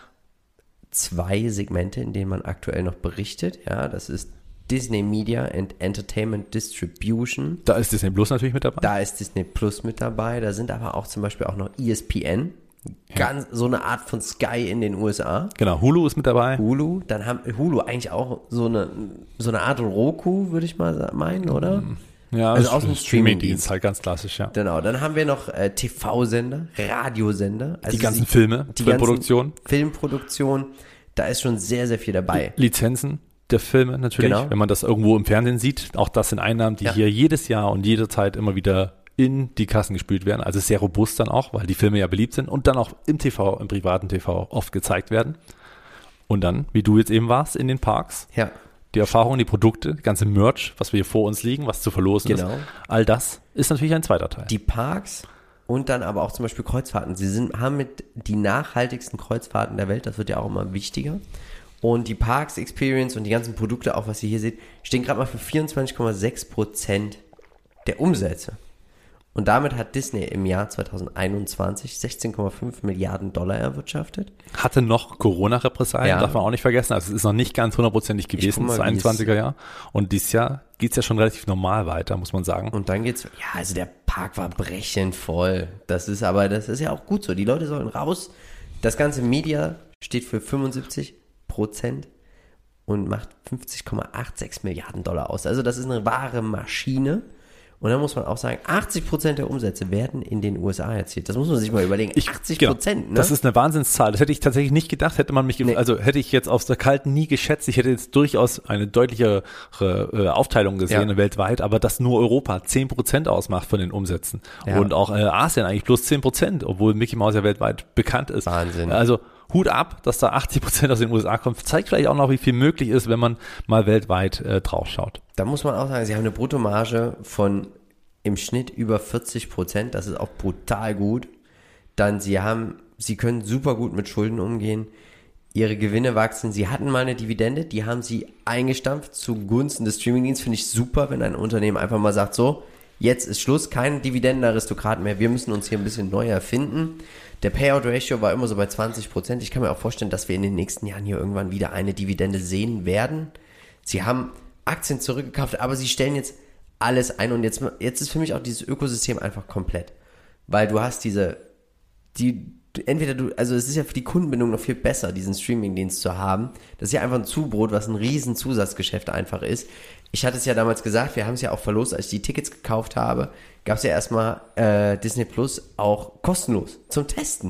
2 Segmente, in denen man aktuell noch berichtet. Ja, das ist Disney Media and Entertainment Distribution. Da ist Disney Plus natürlich mit dabei. Da ist Disney Plus mit dabei. Da sind aber auch zum Beispiel auch noch ESPN. Ganz so eine Art von Sky in den USA. Genau, Hulu ist mit dabei. Dann haben Hulu eigentlich auch so eine Art Roku, würde ich mal meinen, oder? Ja, also aus dem Streaming-Dienst. Halt ganz klassisch, ja. Genau, dann haben wir noch TV-Sender, Radiosender. Also die ganzen Filme, Filmproduktion. Da ist schon sehr, sehr viel dabei. Lizenzen der Filme natürlich, wenn man das irgendwo im Fernsehen sieht. Auch das sind Einnahmen, die hier jedes Jahr und jederzeit immer wieder in die Kassen gespült werden. Also sehr robust dann auch, weil die Filme ja beliebt sind und dann auch im TV, im privaten TV oft gezeigt werden. Und dann, wie du jetzt eben warst, in den Parks. Ja. Die Erfahrungen, die Produkte, die ganze Merch, was wir hier vor uns liegen, was zu verlosen ist. All das ist natürlich ein zweiter Teil. Die Parks und dann aber auch zum Beispiel Kreuzfahrten. haben mit die nachhaltigsten Kreuzfahrten der Welt, das wird ja auch immer wichtiger. Und die Parks Experience und die ganzen Produkte, auch was ihr hier seht, stehen gerade mal für 24,6% der Umsätze. Und damit hat Disney im Jahr 2021 16,5 Milliarden Dollar erwirtschaftet. Hatte noch Corona-Repressalien, darf man auch nicht vergessen. Also es ist noch nicht ganz hundertprozentig gewesen, das 21er Jahr. Und dieses Jahr geht's ja schon relativ normal weiter, muss man sagen. Und dann geht's, also der Park war brechend voll. Das ist ja auch gut so. Die Leute sollen raus. Das ganze Media steht für 75% und macht 50,86 Milliarden Dollar aus. Also das ist eine wahre Maschine. Und dann muss man auch sagen, 80% der Umsätze werden in den USA erzielt. Das muss man sich mal überlegen. 80%, ne? Das ist eine Wahnsinnszahl. Das hätte ich tatsächlich nicht gedacht. Hätte ich jetzt aus der Kalten nie geschätzt. Ich hätte jetzt durchaus eine deutlichere Aufteilung gesehen weltweit, aber dass nur Europa 10% ausmacht von den Umsätzen. Ja. Und auch Asien eigentlich plus 10%, obwohl Mickey Mouse ja weltweit bekannt ist. Wahnsinn. Also Hut ab, dass da 80% aus den USA kommt. Zeigt vielleicht auch noch, wie viel möglich ist, wenn man mal weltweit drauf schaut. Da muss man auch sagen, sie haben eine Bruttomarge von im Schnitt über 40%. Das ist auch brutal gut. Dann sie können super gut mit Schulden umgehen. Ihre Gewinne wachsen. Sie hatten mal eine Dividende, die haben sie eingestampft zugunsten des Streamingdienstes. Finde ich super, wenn ein Unternehmen einfach mal sagt, so, jetzt ist Schluss, kein Dividendenaristokrat mehr. Wir müssen uns hier ein bisschen neu erfinden. Der Payout-Ratio war immer so bei 20%. Ich kann mir auch vorstellen, dass wir in den nächsten Jahren hier irgendwann wieder eine Dividende sehen werden. Sie haben Aktien zurückgekauft, aber sie stellen jetzt alles ein und jetzt ist für mich auch dieses Ökosystem einfach komplett. Weil du hast also es ist ja für die Kundenbindung noch viel besser, diesen Streamingdienst zu haben. Das ist ja einfach ein Zubrot, was ein riesen Zusatzgeschäft einfach ist. Ich hatte es ja damals gesagt, wir haben es ja auch verlost, als ich die Tickets gekauft habe, gab es ja erstmal Disney Plus auch kostenlos zum Testen.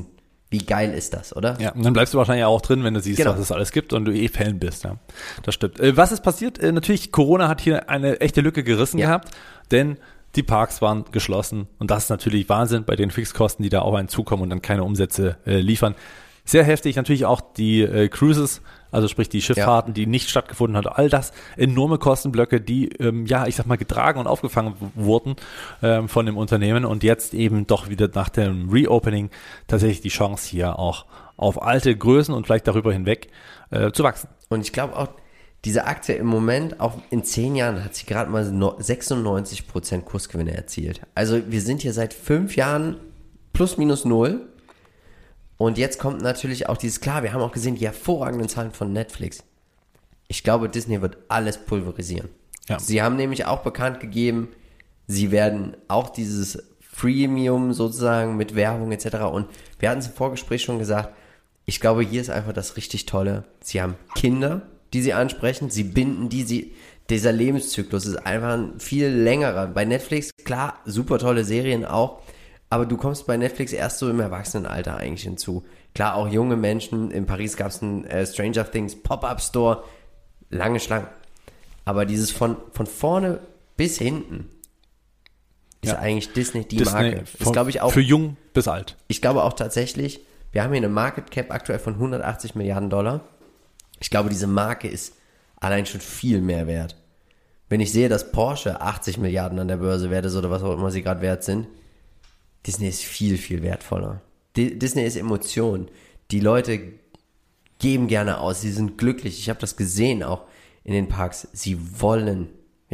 Wie geil ist das, oder? Ja, und dann bleibst du wahrscheinlich auch drin, wenn du siehst, Genau. was es alles gibt und du Fan bist. Ja, das stimmt. Was ist passiert? Natürlich, Corona hat hier eine echte Lücke gerissen gehabt, denn die Parks waren geschlossen und das ist natürlich Wahnsinn bei den Fixkosten, die da auf einen zukommen und dann keine Umsätze liefern. Sehr heftig natürlich auch die Cruises, also sprich die Schifffahrten, die nicht stattgefunden hat. All das enorme Kostenblöcke, die, ich sag mal, getragen und aufgefangen wurden von dem Unternehmen und jetzt eben doch wieder nach dem Reopening tatsächlich die Chance hier auch auf alte Größen und vielleicht darüber hinweg zu wachsen. Und ich glaube auch, diese Aktie im Moment, auch in 10 Jahren, hat sie gerade mal 96% Kursgewinne erzielt. Also wir sind hier seit 5 Jahren plus minus 0. Und jetzt kommt natürlich auch dieses, klar, wir haben auch gesehen, die hervorragenden Zahlen von Netflix. Ich glaube, Disney wird alles pulverisieren. Ja. Sie haben nämlich auch bekannt gegeben, sie werden auch dieses Freemium sozusagen mit Werbung etc. Und wir hatten es im Vorgespräch schon gesagt, ich glaube, hier ist einfach das richtig Tolle. Sie haben Kinder, die sie ansprechen, sie binden dieser Lebenszyklus ist einfach ein viel längerer. Bei Netflix, klar, super tolle Serien auch, aber du kommst bei Netflix erst so im Erwachsenenalter eigentlich hinzu. Klar, auch junge Menschen, in Paris gab es einen Stranger Things Pop-Up-Store, lange Schlangen. Aber dieses von vorne bis hinten ist eigentlich Disney die Marke. Ist, glaube ich, auch für jung bis alt. Ich glaube auch tatsächlich, wir haben hier eine Market Cap aktuell von 180 Milliarden $. Ich glaube, diese Marke ist allein schon viel mehr wert. Wenn ich sehe, dass Porsche 80 Milliarden an der Börse wert ist oder was auch immer sie gerade wert sind, Disney ist viel, viel wertvoller. Disney ist Emotion. Die Leute geben gerne aus, sie sind glücklich. Ich habe das gesehen auch in den Parks. Sie wollen,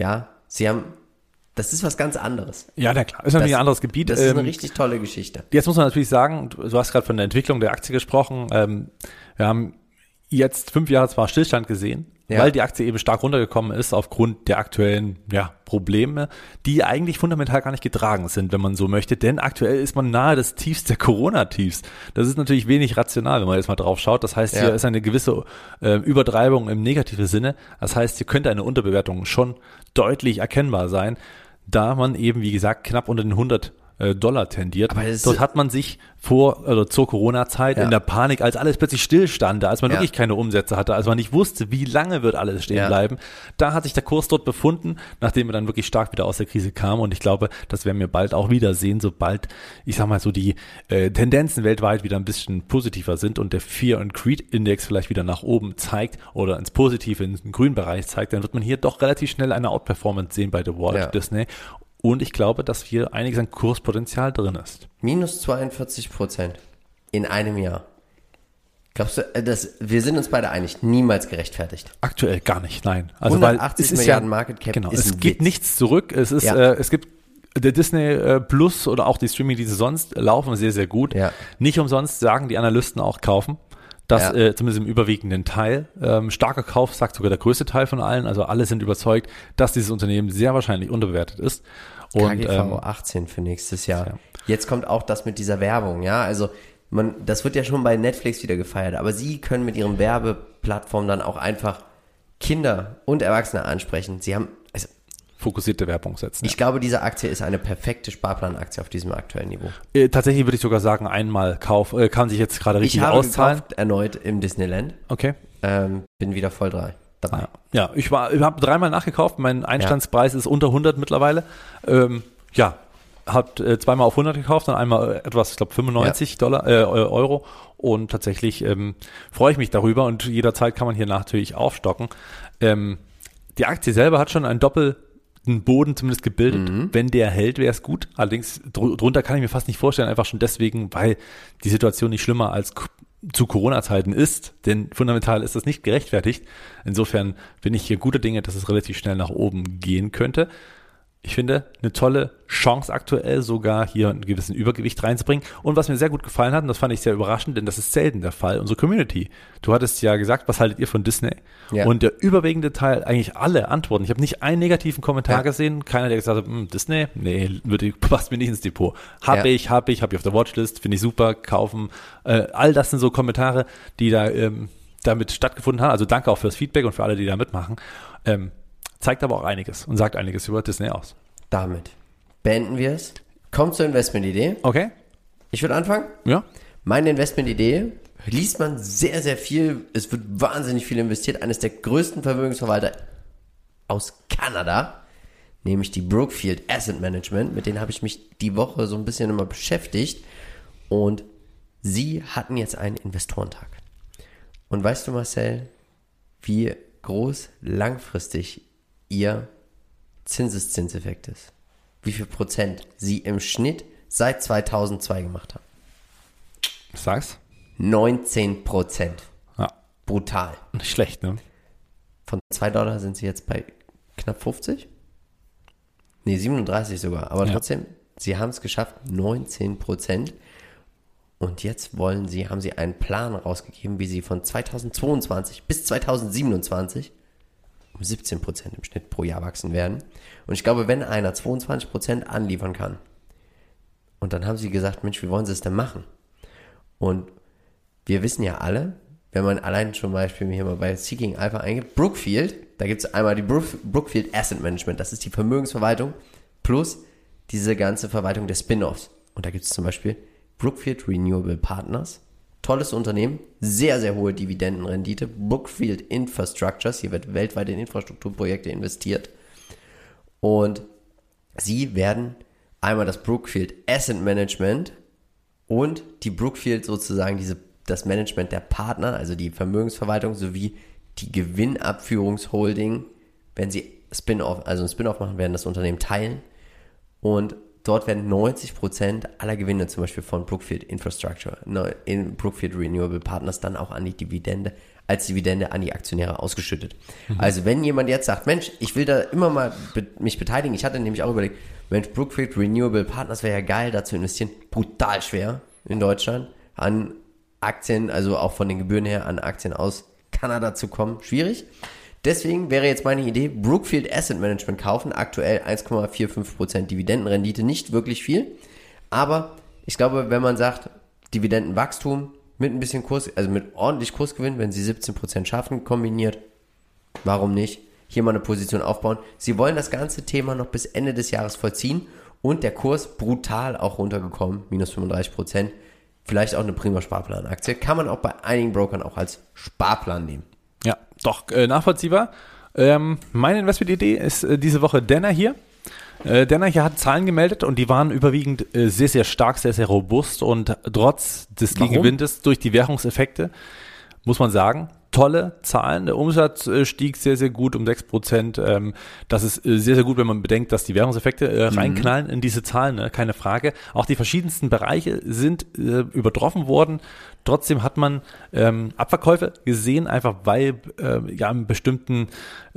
das ist was ganz anderes. Ja, na klar, ist natürlich ein anderes Gebiet. Das ist eine richtig tolle Geschichte. Jetzt muss man natürlich sagen, du hast gerade von der Entwicklung der Aktie gesprochen. Wir haben jetzt 5 Jahre zwar Stillstand gesehen, weil die Aktie eben stark runtergekommen ist aufgrund der aktuellen Probleme, die eigentlich fundamental gar nicht getragen sind, wenn man so möchte, denn aktuell ist man nahe des Tiefs der Corona-Tiefs. Das ist natürlich wenig rational, wenn man jetzt mal drauf schaut. Das heißt, hier ist eine gewisse Übertreibung im negativen Sinne. Das heißt, hier könnte eine Unterbewertung schon deutlich erkennbar sein, da man eben, wie gesagt, knapp unter den $100 tendiert. Aber dort hat man sich zur Corona-Zeit in der Panik, als alles plötzlich stillstand, als man wirklich keine Umsätze hatte, als man nicht wusste, wie lange wird alles stehen bleiben, da hat sich der Kurs dort befunden, nachdem er dann wirklich stark wieder aus der Krise kam und ich glaube, das werden wir bald auch wieder sehen, sobald, ich sag mal so, die Tendenzen weltweit wieder ein bisschen positiver sind und der Fear and Greed Index vielleicht wieder nach oben zeigt oder ins Positive, in den grünen Bereich zeigt, dann wird man hier doch relativ schnell eine Outperformance sehen bei The Walt Disney. Und ich glaube, dass hier einiges an Kurspotenzial drin ist. Minus 42% in einem Jahr. Glaubst du, wir sind uns beide einig, niemals gerechtfertigt? Aktuell gar nicht, nein. Also 180 Milliarden Market Cap genau, ist es geht nichts zurück. Es ist, es gibt der Disney Plus oder auch die Streaming-Dienste sonst laufen sehr, sehr gut. Ja. Nicht umsonst sagen die Analysten auch kaufen. Das zumindest im überwiegenden Teil. Starker Kauf sagt sogar der größte Teil von allen. Also alle sind überzeugt, dass dieses Unternehmen sehr wahrscheinlich unterbewertet ist. Und, KGV 18 für nächstes Jahr. Ja. Jetzt kommt auch das mit dieser Werbung, also das wird ja schon bei Netflix wieder gefeiert, aber sie können mit ihren Werbeplattformen dann auch einfach Kinder und Erwachsene ansprechen. Sie haben fokussierte Werbung setzen. Ich glaube, diese Aktie ist eine perfekte Sparplanaktie auf diesem aktuellen Niveau. Tatsächlich würde ich sogar sagen, einmal kann sich jetzt gerade richtig auszahlen. Ich habe gekauft erneut im Disneyland. Okay. Bin wieder voll dabei. Ja, ich habe 3-mal nachgekauft. Mein Einstandspreis ist unter 100 mittlerweile. Hat 2-mal auf 100 gekauft, dann einmal etwas, ich glaube 95 Euro. Und tatsächlich freue ich mich darüber und jederzeit kann man hier natürlich aufstocken. Die Aktie selber hat schon einen doppelten Boden zumindest gebildet. Wenn der hält, wäre es gut. Allerdings drunter kann ich mir fast nicht vorstellen, einfach schon deswegen, weil die Situation nicht schlimmer als zu Corona-Zeiten ist, denn fundamental ist das nicht gerechtfertigt. Insofern bin ich hier guter Dinge, dass es relativ schnell nach oben gehen könnte. Ich finde, eine tolle Chance aktuell, sogar hier einen gewissen Übergewicht reinzubringen. Und was mir sehr gut gefallen hat, und das fand ich sehr überraschend, denn das ist selten der Fall, unsere Community. Du hattest ja gesagt, was haltet ihr von Disney? Ja. Und der überwiegende Teil, eigentlich alle Antworten. Ich habe nicht einen negativen Kommentar gesehen, keiner, der gesagt hat, Disney? Nee, passt mir nicht ins Depot. Hab ich auf der Watchlist, finde ich super, kaufen. All das sind so Kommentare, die da damit stattgefunden haben. Also danke auch fürs Feedback und für alle, die da mitmachen. Zeigt aber auch einiges und sagt einiges über Disney aus. Damit beenden wir es. Kommt zur Investmentidee. Okay. Ich würde anfangen. Ja. Meine Investmentidee liest man sehr, sehr viel. Es wird wahnsinnig viel investiert. Eines der größten Vermögensverwalter aus Kanada, nämlich die Brookfield Asset Management. Mit denen habe ich mich die Woche so ein bisschen immer beschäftigt. Und sie hatten jetzt einen Investorentag. Und weißt du, Marcel, wie groß langfristig ihr Zinseszinseffekt ist? Wie viel Prozent sie im Schnitt seit 2002 gemacht haben? Sag's. 19%. Ja. Brutal. Nicht schlecht, ne? Von $2 sind sie jetzt bei knapp 50? Nee, 37 sogar. Aber trotzdem, sie haben es geschafft, 19%. Und jetzt haben sie einen Plan rausgegeben, wie sie von 2022 bis 2027 um 17% im Schnitt pro Jahr wachsen werden. Und ich glaube, wenn einer 22% anliefern kann, und dann haben sie gesagt, Mensch, wie wollen sie es denn machen? Und wir wissen ja alle, wenn man allein zum Beispiel hier mal bei Seeking Alpha eingibt, Brookfield, da gibt es einmal die Brookfield Asset Management, das ist die Vermögensverwaltung plus diese ganze Verwaltung der Spin-Offs. Und da gibt es zum Beispiel Brookfield Renewable Partners, tolles Unternehmen, sehr, sehr hohe Dividendenrendite, Brookfield Infrastructures, hier wird weltweit in Infrastrukturprojekte investiert. Und sie werden einmal das Brookfield Asset Management und die Brookfield sozusagen das Management der Partner, also die Vermögensverwaltung sowie die Gewinnabführungsholding, wenn sie ein Spin-off machen, werden das Unternehmen teilen und dort werden 90% aller Gewinne zum Beispiel von Brookfield Infrastructure in Brookfield Renewable Partners dann auch als Dividende an die Aktionäre ausgeschüttet. Also wenn jemand jetzt sagt, Mensch, ich will da immer mal mich beteiligen, ich hatte nämlich auch überlegt, Mensch, Brookfield Renewable Partners wäre ja geil, da zu investieren, brutal schwer in Deutschland, an Aktien, also auch von den Gebühren her an Aktien aus Kanada zu kommen, schwierig. Deswegen wäre jetzt meine Idee, Brookfield Asset Management kaufen, aktuell 1,45% Dividendenrendite, nicht wirklich viel, aber ich glaube, wenn man sagt, Dividendenwachstum mit ein bisschen Kurs, also mit ordentlich Kursgewinn, wenn sie 17% schaffen, kombiniert, warum nicht? Hier mal eine Position aufbauen. Sie wollen das ganze Thema noch bis Ende des Jahres vollziehen und der Kurs brutal auch runtergekommen, minus 35%. Vielleicht auch eine prima Sparplanaktie. Kann man auch bei einigen Brokern auch als Sparplan nehmen. Ja, doch, nachvollziehbar. Meine Investmentidee ist diese Woche Denner hier. Denner hier hat Zahlen gemeldet und die waren überwiegend sehr, sehr stark, sehr, sehr robust und trotz des Gegenwindes durch die Währungseffekte, muss man sagen, tolle Zahlen. Der Umsatz stieg sehr, sehr gut um 6%. Das ist sehr, sehr gut, wenn man bedenkt, dass die Währungseffekte reinknallen in diese Zahlen, ne? Keine Frage. Auch die verschiedensten Bereiche sind übertroffen worden. Trotzdem hat man Abverkäufe gesehen, einfach weil bestimmte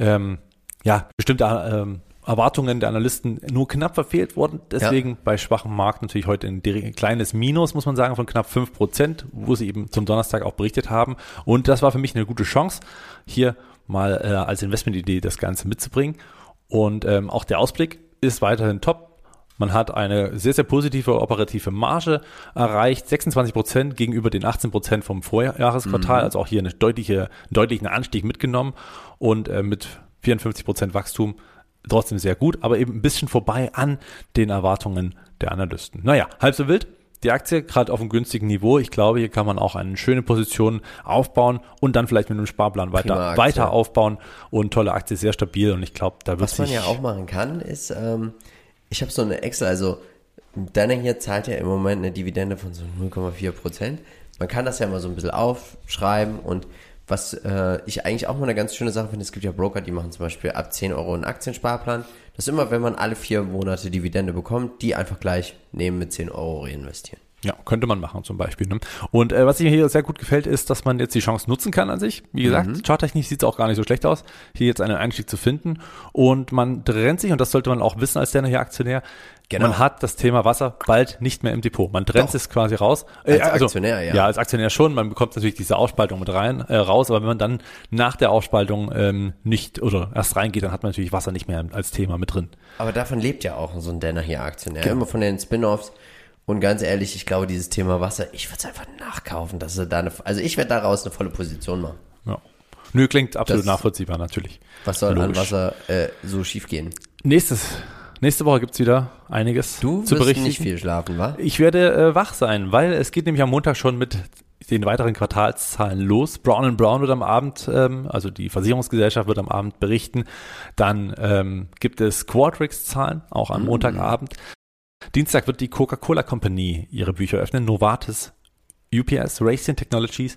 Erwartungen der Analysten nur knapp verfehlt wurden. Deswegen bei schwachem Markt natürlich heute ein kleines Minus, muss man sagen, von knapp 5%, wo sie eben zum Donnerstag auch berichtet haben. Und das war für mich eine gute Chance, hier mal als Investmentidee das Ganze mitzubringen. Und auch der Ausblick ist weiterhin top. Man hat eine sehr, sehr positive operative Marge erreicht, 26% gegenüber den 18% vom Vorjahresquartal, also auch hier einen deutlichen Anstieg mitgenommen und mit 54% Wachstum trotzdem sehr gut, aber eben ein bisschen vorbei an den Erwartungen der Analysten. Naja, halb so wild. Die Aktie gerade auf einem günstigen Niveau. Ich glaube, hier kann man auch eine schöne Position aufbauen und dann vielleicht mit einem Sparplan weiter aufbauen. Und tolle Aktie, sehr stabil. Und ich glaube, da wird was man ja auch machen kann, ist, ich habe so eine Excel, also Denner hier zahlt ja im Moment eine Dividende von so 0,4%. Man kann das ja mal so ein bisschen aufschreiben und was ich eigentlich auch mal eine ganz schöne Sache finde, es gibt ja Broker, die machen zum Beispiel ab 10 Euro einen Aktiensparplan. Das ist immer, wenn man alle 4 Monate Dividende bekommt, die einfach gleich nehmen mit 10 Euro reinvestieren. Ja, könnte man machen zum Beispiel. Ne? Und was mir hier sehr gut gefällt, ist, dass man jetzt die Chance nutzen kann an sich. Wie gesagt, charttechnisch sieht es auch gar nicht so schlecht aus, hier jetzt einen Einstieg zu finden. Und man trennt sich, und das sollte man auch wissen als Denner hier Aktionär, man hat das Thema Wasser bald nicht mehr im Depot. Man trennt es quasi raus. Als Aktionär, ja. Ja, als Aktionär schon. Man bekommt natürlich diese Ausspaltung mit raus. Aber wenn man dann nach der Ausspaltung nicht oder erst reingeht, dann hat man natürlich Wasser nicht mehr als Thema mit drin. Aber davon lebt ja auch so ein Denner hier Aktionär. Genau. Immer von den Spin-Offs. Und ganz ehrlich, ich glaube, dieses Thema Wasser, ich würde es einfach nachkaufen. Also ich werde daraus eine volle Position machen. Ja. Nö, klingt absolut nachvollziehbar, natürlich. Was soll an Wasser so schief gehen? Nächstes Nächste Woche gibt es wieder einiges Du zu wirst berichten. nicht viel schlafen, wa? Ich werde wach sein, weil es geht nämlich am Montag schon mit den weiteren Quartalszahlen los. Brown & Brown wird am Abend, also die Versicherungsgesellschaft wird am Abend berichten. Dann gibt es Qualtrics-Zahlen, auch am Montagabend. Dienstag wird die Coca-Cola Company ihre Bücher öffnen. Novartis, UPS, Raytheon Technologies.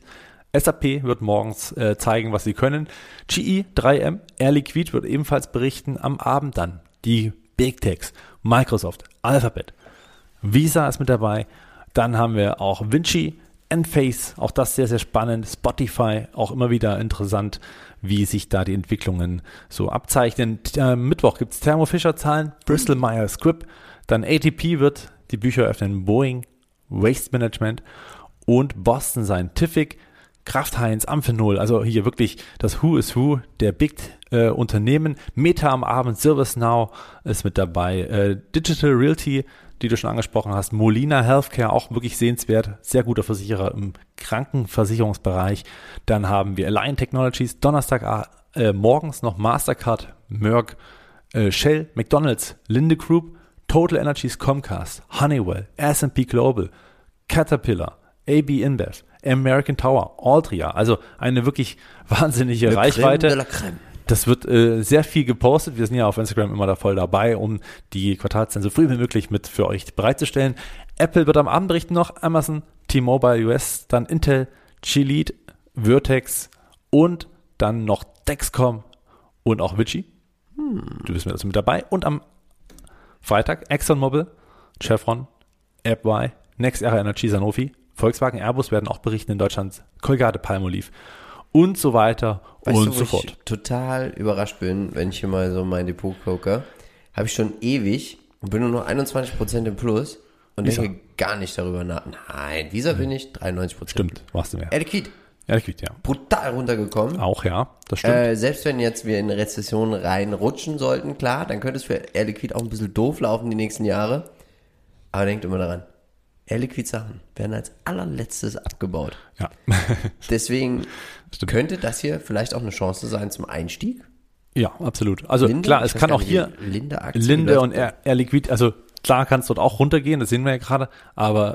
SAP wird morgens zeigen, was sie können. GE, 3M, Air Liquide wird ebenfalls berichten. Am Abend dann die Big Techs, Microsoft, Alphabet, Visa ist mit dabei. Dann haben wir auch Vinci, Enphase, auch das sehr, sehr spannend. Spotify, auch immer wieder interessant, wie sich da die Entwicklungen so abzeichnen. Mittwoch gibt es Thermo Fisher Zahlen, Bristol Myers Squibb, dann ATP wird die Bücher öffnen, Boeing, Waste Management und Boston Scientific, Kraft Heinz, Amphenol, also hier wirklich das Who is Who der Big Unternehmen. Meta am Abend, ServiceNow ist mit dabei, Digital Realty, die du schon angesprochen hast, Molina Healthcare, auch wirklich sehenswert, sehr guter Versicherer im Krankenversicherungsbereich. Dann haben wir Align Technologies, Donnerstag morgens noch Mastercard, Merck, Shell, McDonald's, Linde Group, Total Energies, Comcast, Honeywell, S&P Global, Caterpillar, AB InBev, American Tower, Altria, also eine wirklich wahnsinnige Reichweite. Crème de la Crème. Das wird sehr viel gepostet. Wir sind ja auf Instagram immer da voll dabei, um die Quartalszahlen so früh wie möglich mit für euch bereitzustellen. Apple wird am Abend berichten noch, Amazon, T-Mobile US, dann Intel, Gilead, Vertex und dann noch Dexcom und auch Vici. Du bist mit dabei. Und am Freitag ExxonMobil, Chevron, AppY, NextEra Energy, Sanofi, Volkswagen, Airbus werden auch berichten in Deutschland, Colgate, Palmolive und so weiter und so fort. Ich total überrascht bin, wenn ich hier mal so mein Depot gucke, habe ich schon ewig und bin nur noch 21% im Plus und Visa. denke gar nicht darüber nach. Nein, Visa bin ich 93%. Stimmt, warst du mehr. Air Liquide, Air Liquide, ja. brutal runtergekommen. Auch, ja, das stimmt. Selbst wenn jetzt wir in eine Rezession reinrutschen sollten, klar, dann könnte es für Air Liquide auch ein bisschen doof laufen die nächsten Jahre. Aber denkt immer daran, Air Liquide Sachen werden als allerletztes abgebaut. Ja. Deswegen Stimmt. könnte das hier vielleicht auch eine Chance sein zum Einstieg. Ja, absolut. Also Linde? klar, es Ich weiß kann gar auch nicht, hier wie Linde-Aktie Linde läuft. und Air Liquide, also klar kann es dort auch runtergehen, das sehen wir ja gerade, aber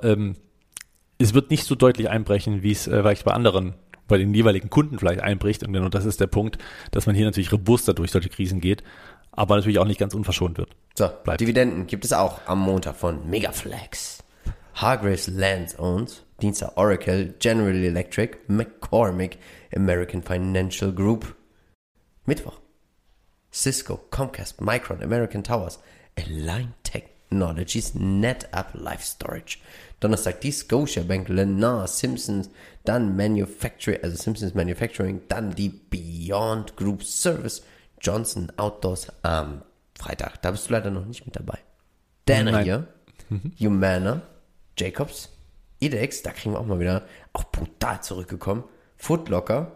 es wird nicht so deutlich einbrechen, wie es vielleicht bei anderen, bei den jeweiligen Kunden vielleicht einbricht. Und genau das ist der Punkt, dass man hier natürlich robuster durch solche Krisen geht, aber natürlich auch nicht ganz unverschont wird. So, Bleibt. Dividenden gibt es auch am Montag von Megaflex. Hargreaves Land owns, Dienstag Oracle, General Electric, McCormick, American Financial Group. Mittwoch Cisco, Comcast, Micron, American Towers, Align Technologies, NetApp, Life Storage. Donnerstag die Scotiabank, Lennar, Simpsons, dann Manufacturing, also Simpsons Manufacturing, dann die Beyond Group Service, Johnson Outdoors am Freitag. Da bist du leider noch nicht mit dabei. Dana Nein. hier, Humana, Jacobs, IDEX, da kriegen wir auch mal wieder, auch brutal zurückgekommen, Footlocker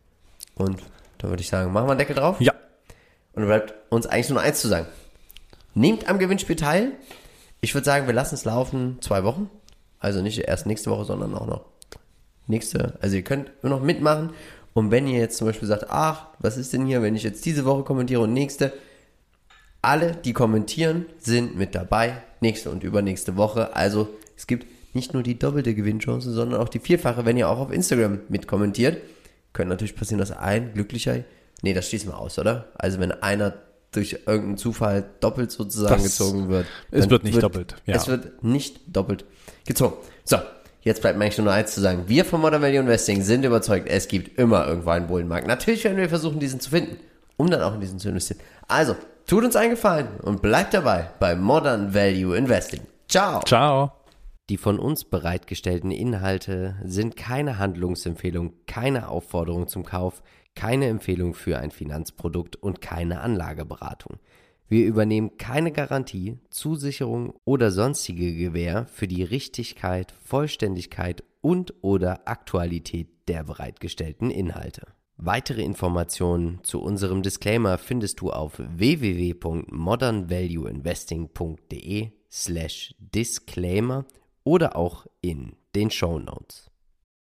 und da würde ich sagen, machen wir einen Deckel drauf. Ja, Und dann bleibt uns eigentlich nur noch eins zu sagen. Nehmt am Gewinnspiel teil. Ich würde sagen, wir lassen es laufen 2 Wochen. Also nicht erst nächste Woche, sondern auch noch nächste. Also ihr könnt nur noch mitmachen. Und wenn ihr jetzt zum Beispiel sagt, ach, was ist denn hier, wenn ich jetzt diese Woche kommentiere und nächste. Alle, die kommentieren, sind mit dabei. Nächste und übernächste Woche. Also es gibt nicht nur die doppelte Gewinnchance, sondern auch die 4-fache, wenn ihr auch auf Instagram mitkommentiert. Könnte natürlich passieren, dass ein glücklicher... Nee, das schließen wir aus, oder? Also wenn einer durch irgendeinen Zufall doppelt sozusagen Das- gezogen wird. es dann wird nicht doppelt, ja. Es wird nicht doppelt gezogen. So, jetzt bleibt mir eigentlich nur noch eins zu sagen. Wir von Modern Value Investing sind überzeugt, es gibt immer irgendwo einen Bullenmarkt. Natürlich werden wir versuchen, diesen zu finden, um dann auch in diesen zu investieren. Also, tut uns einen Gefallen und bleibt dabei bei Modern Value Investing. Ciao! ciao. Die von uns bereitgestellten Inhalte sind keine Handlungsempfehlung, keine Aufforderung zum Kauf, keine Empfehlung für ein Finanzprodukt und keine Anlageberatung. Wir übernehmen keine Garantie, Zusicherung oder sonstige Gewähr für die Richtigkeit, Vollständigkeit und/oder Aktualität der bereitgestellten Inhalte. Weitere Informationen zu unserem Disclaimer findest du auf www.modernvalueinvesting.de/disclaimer oder auch in den Shownotes.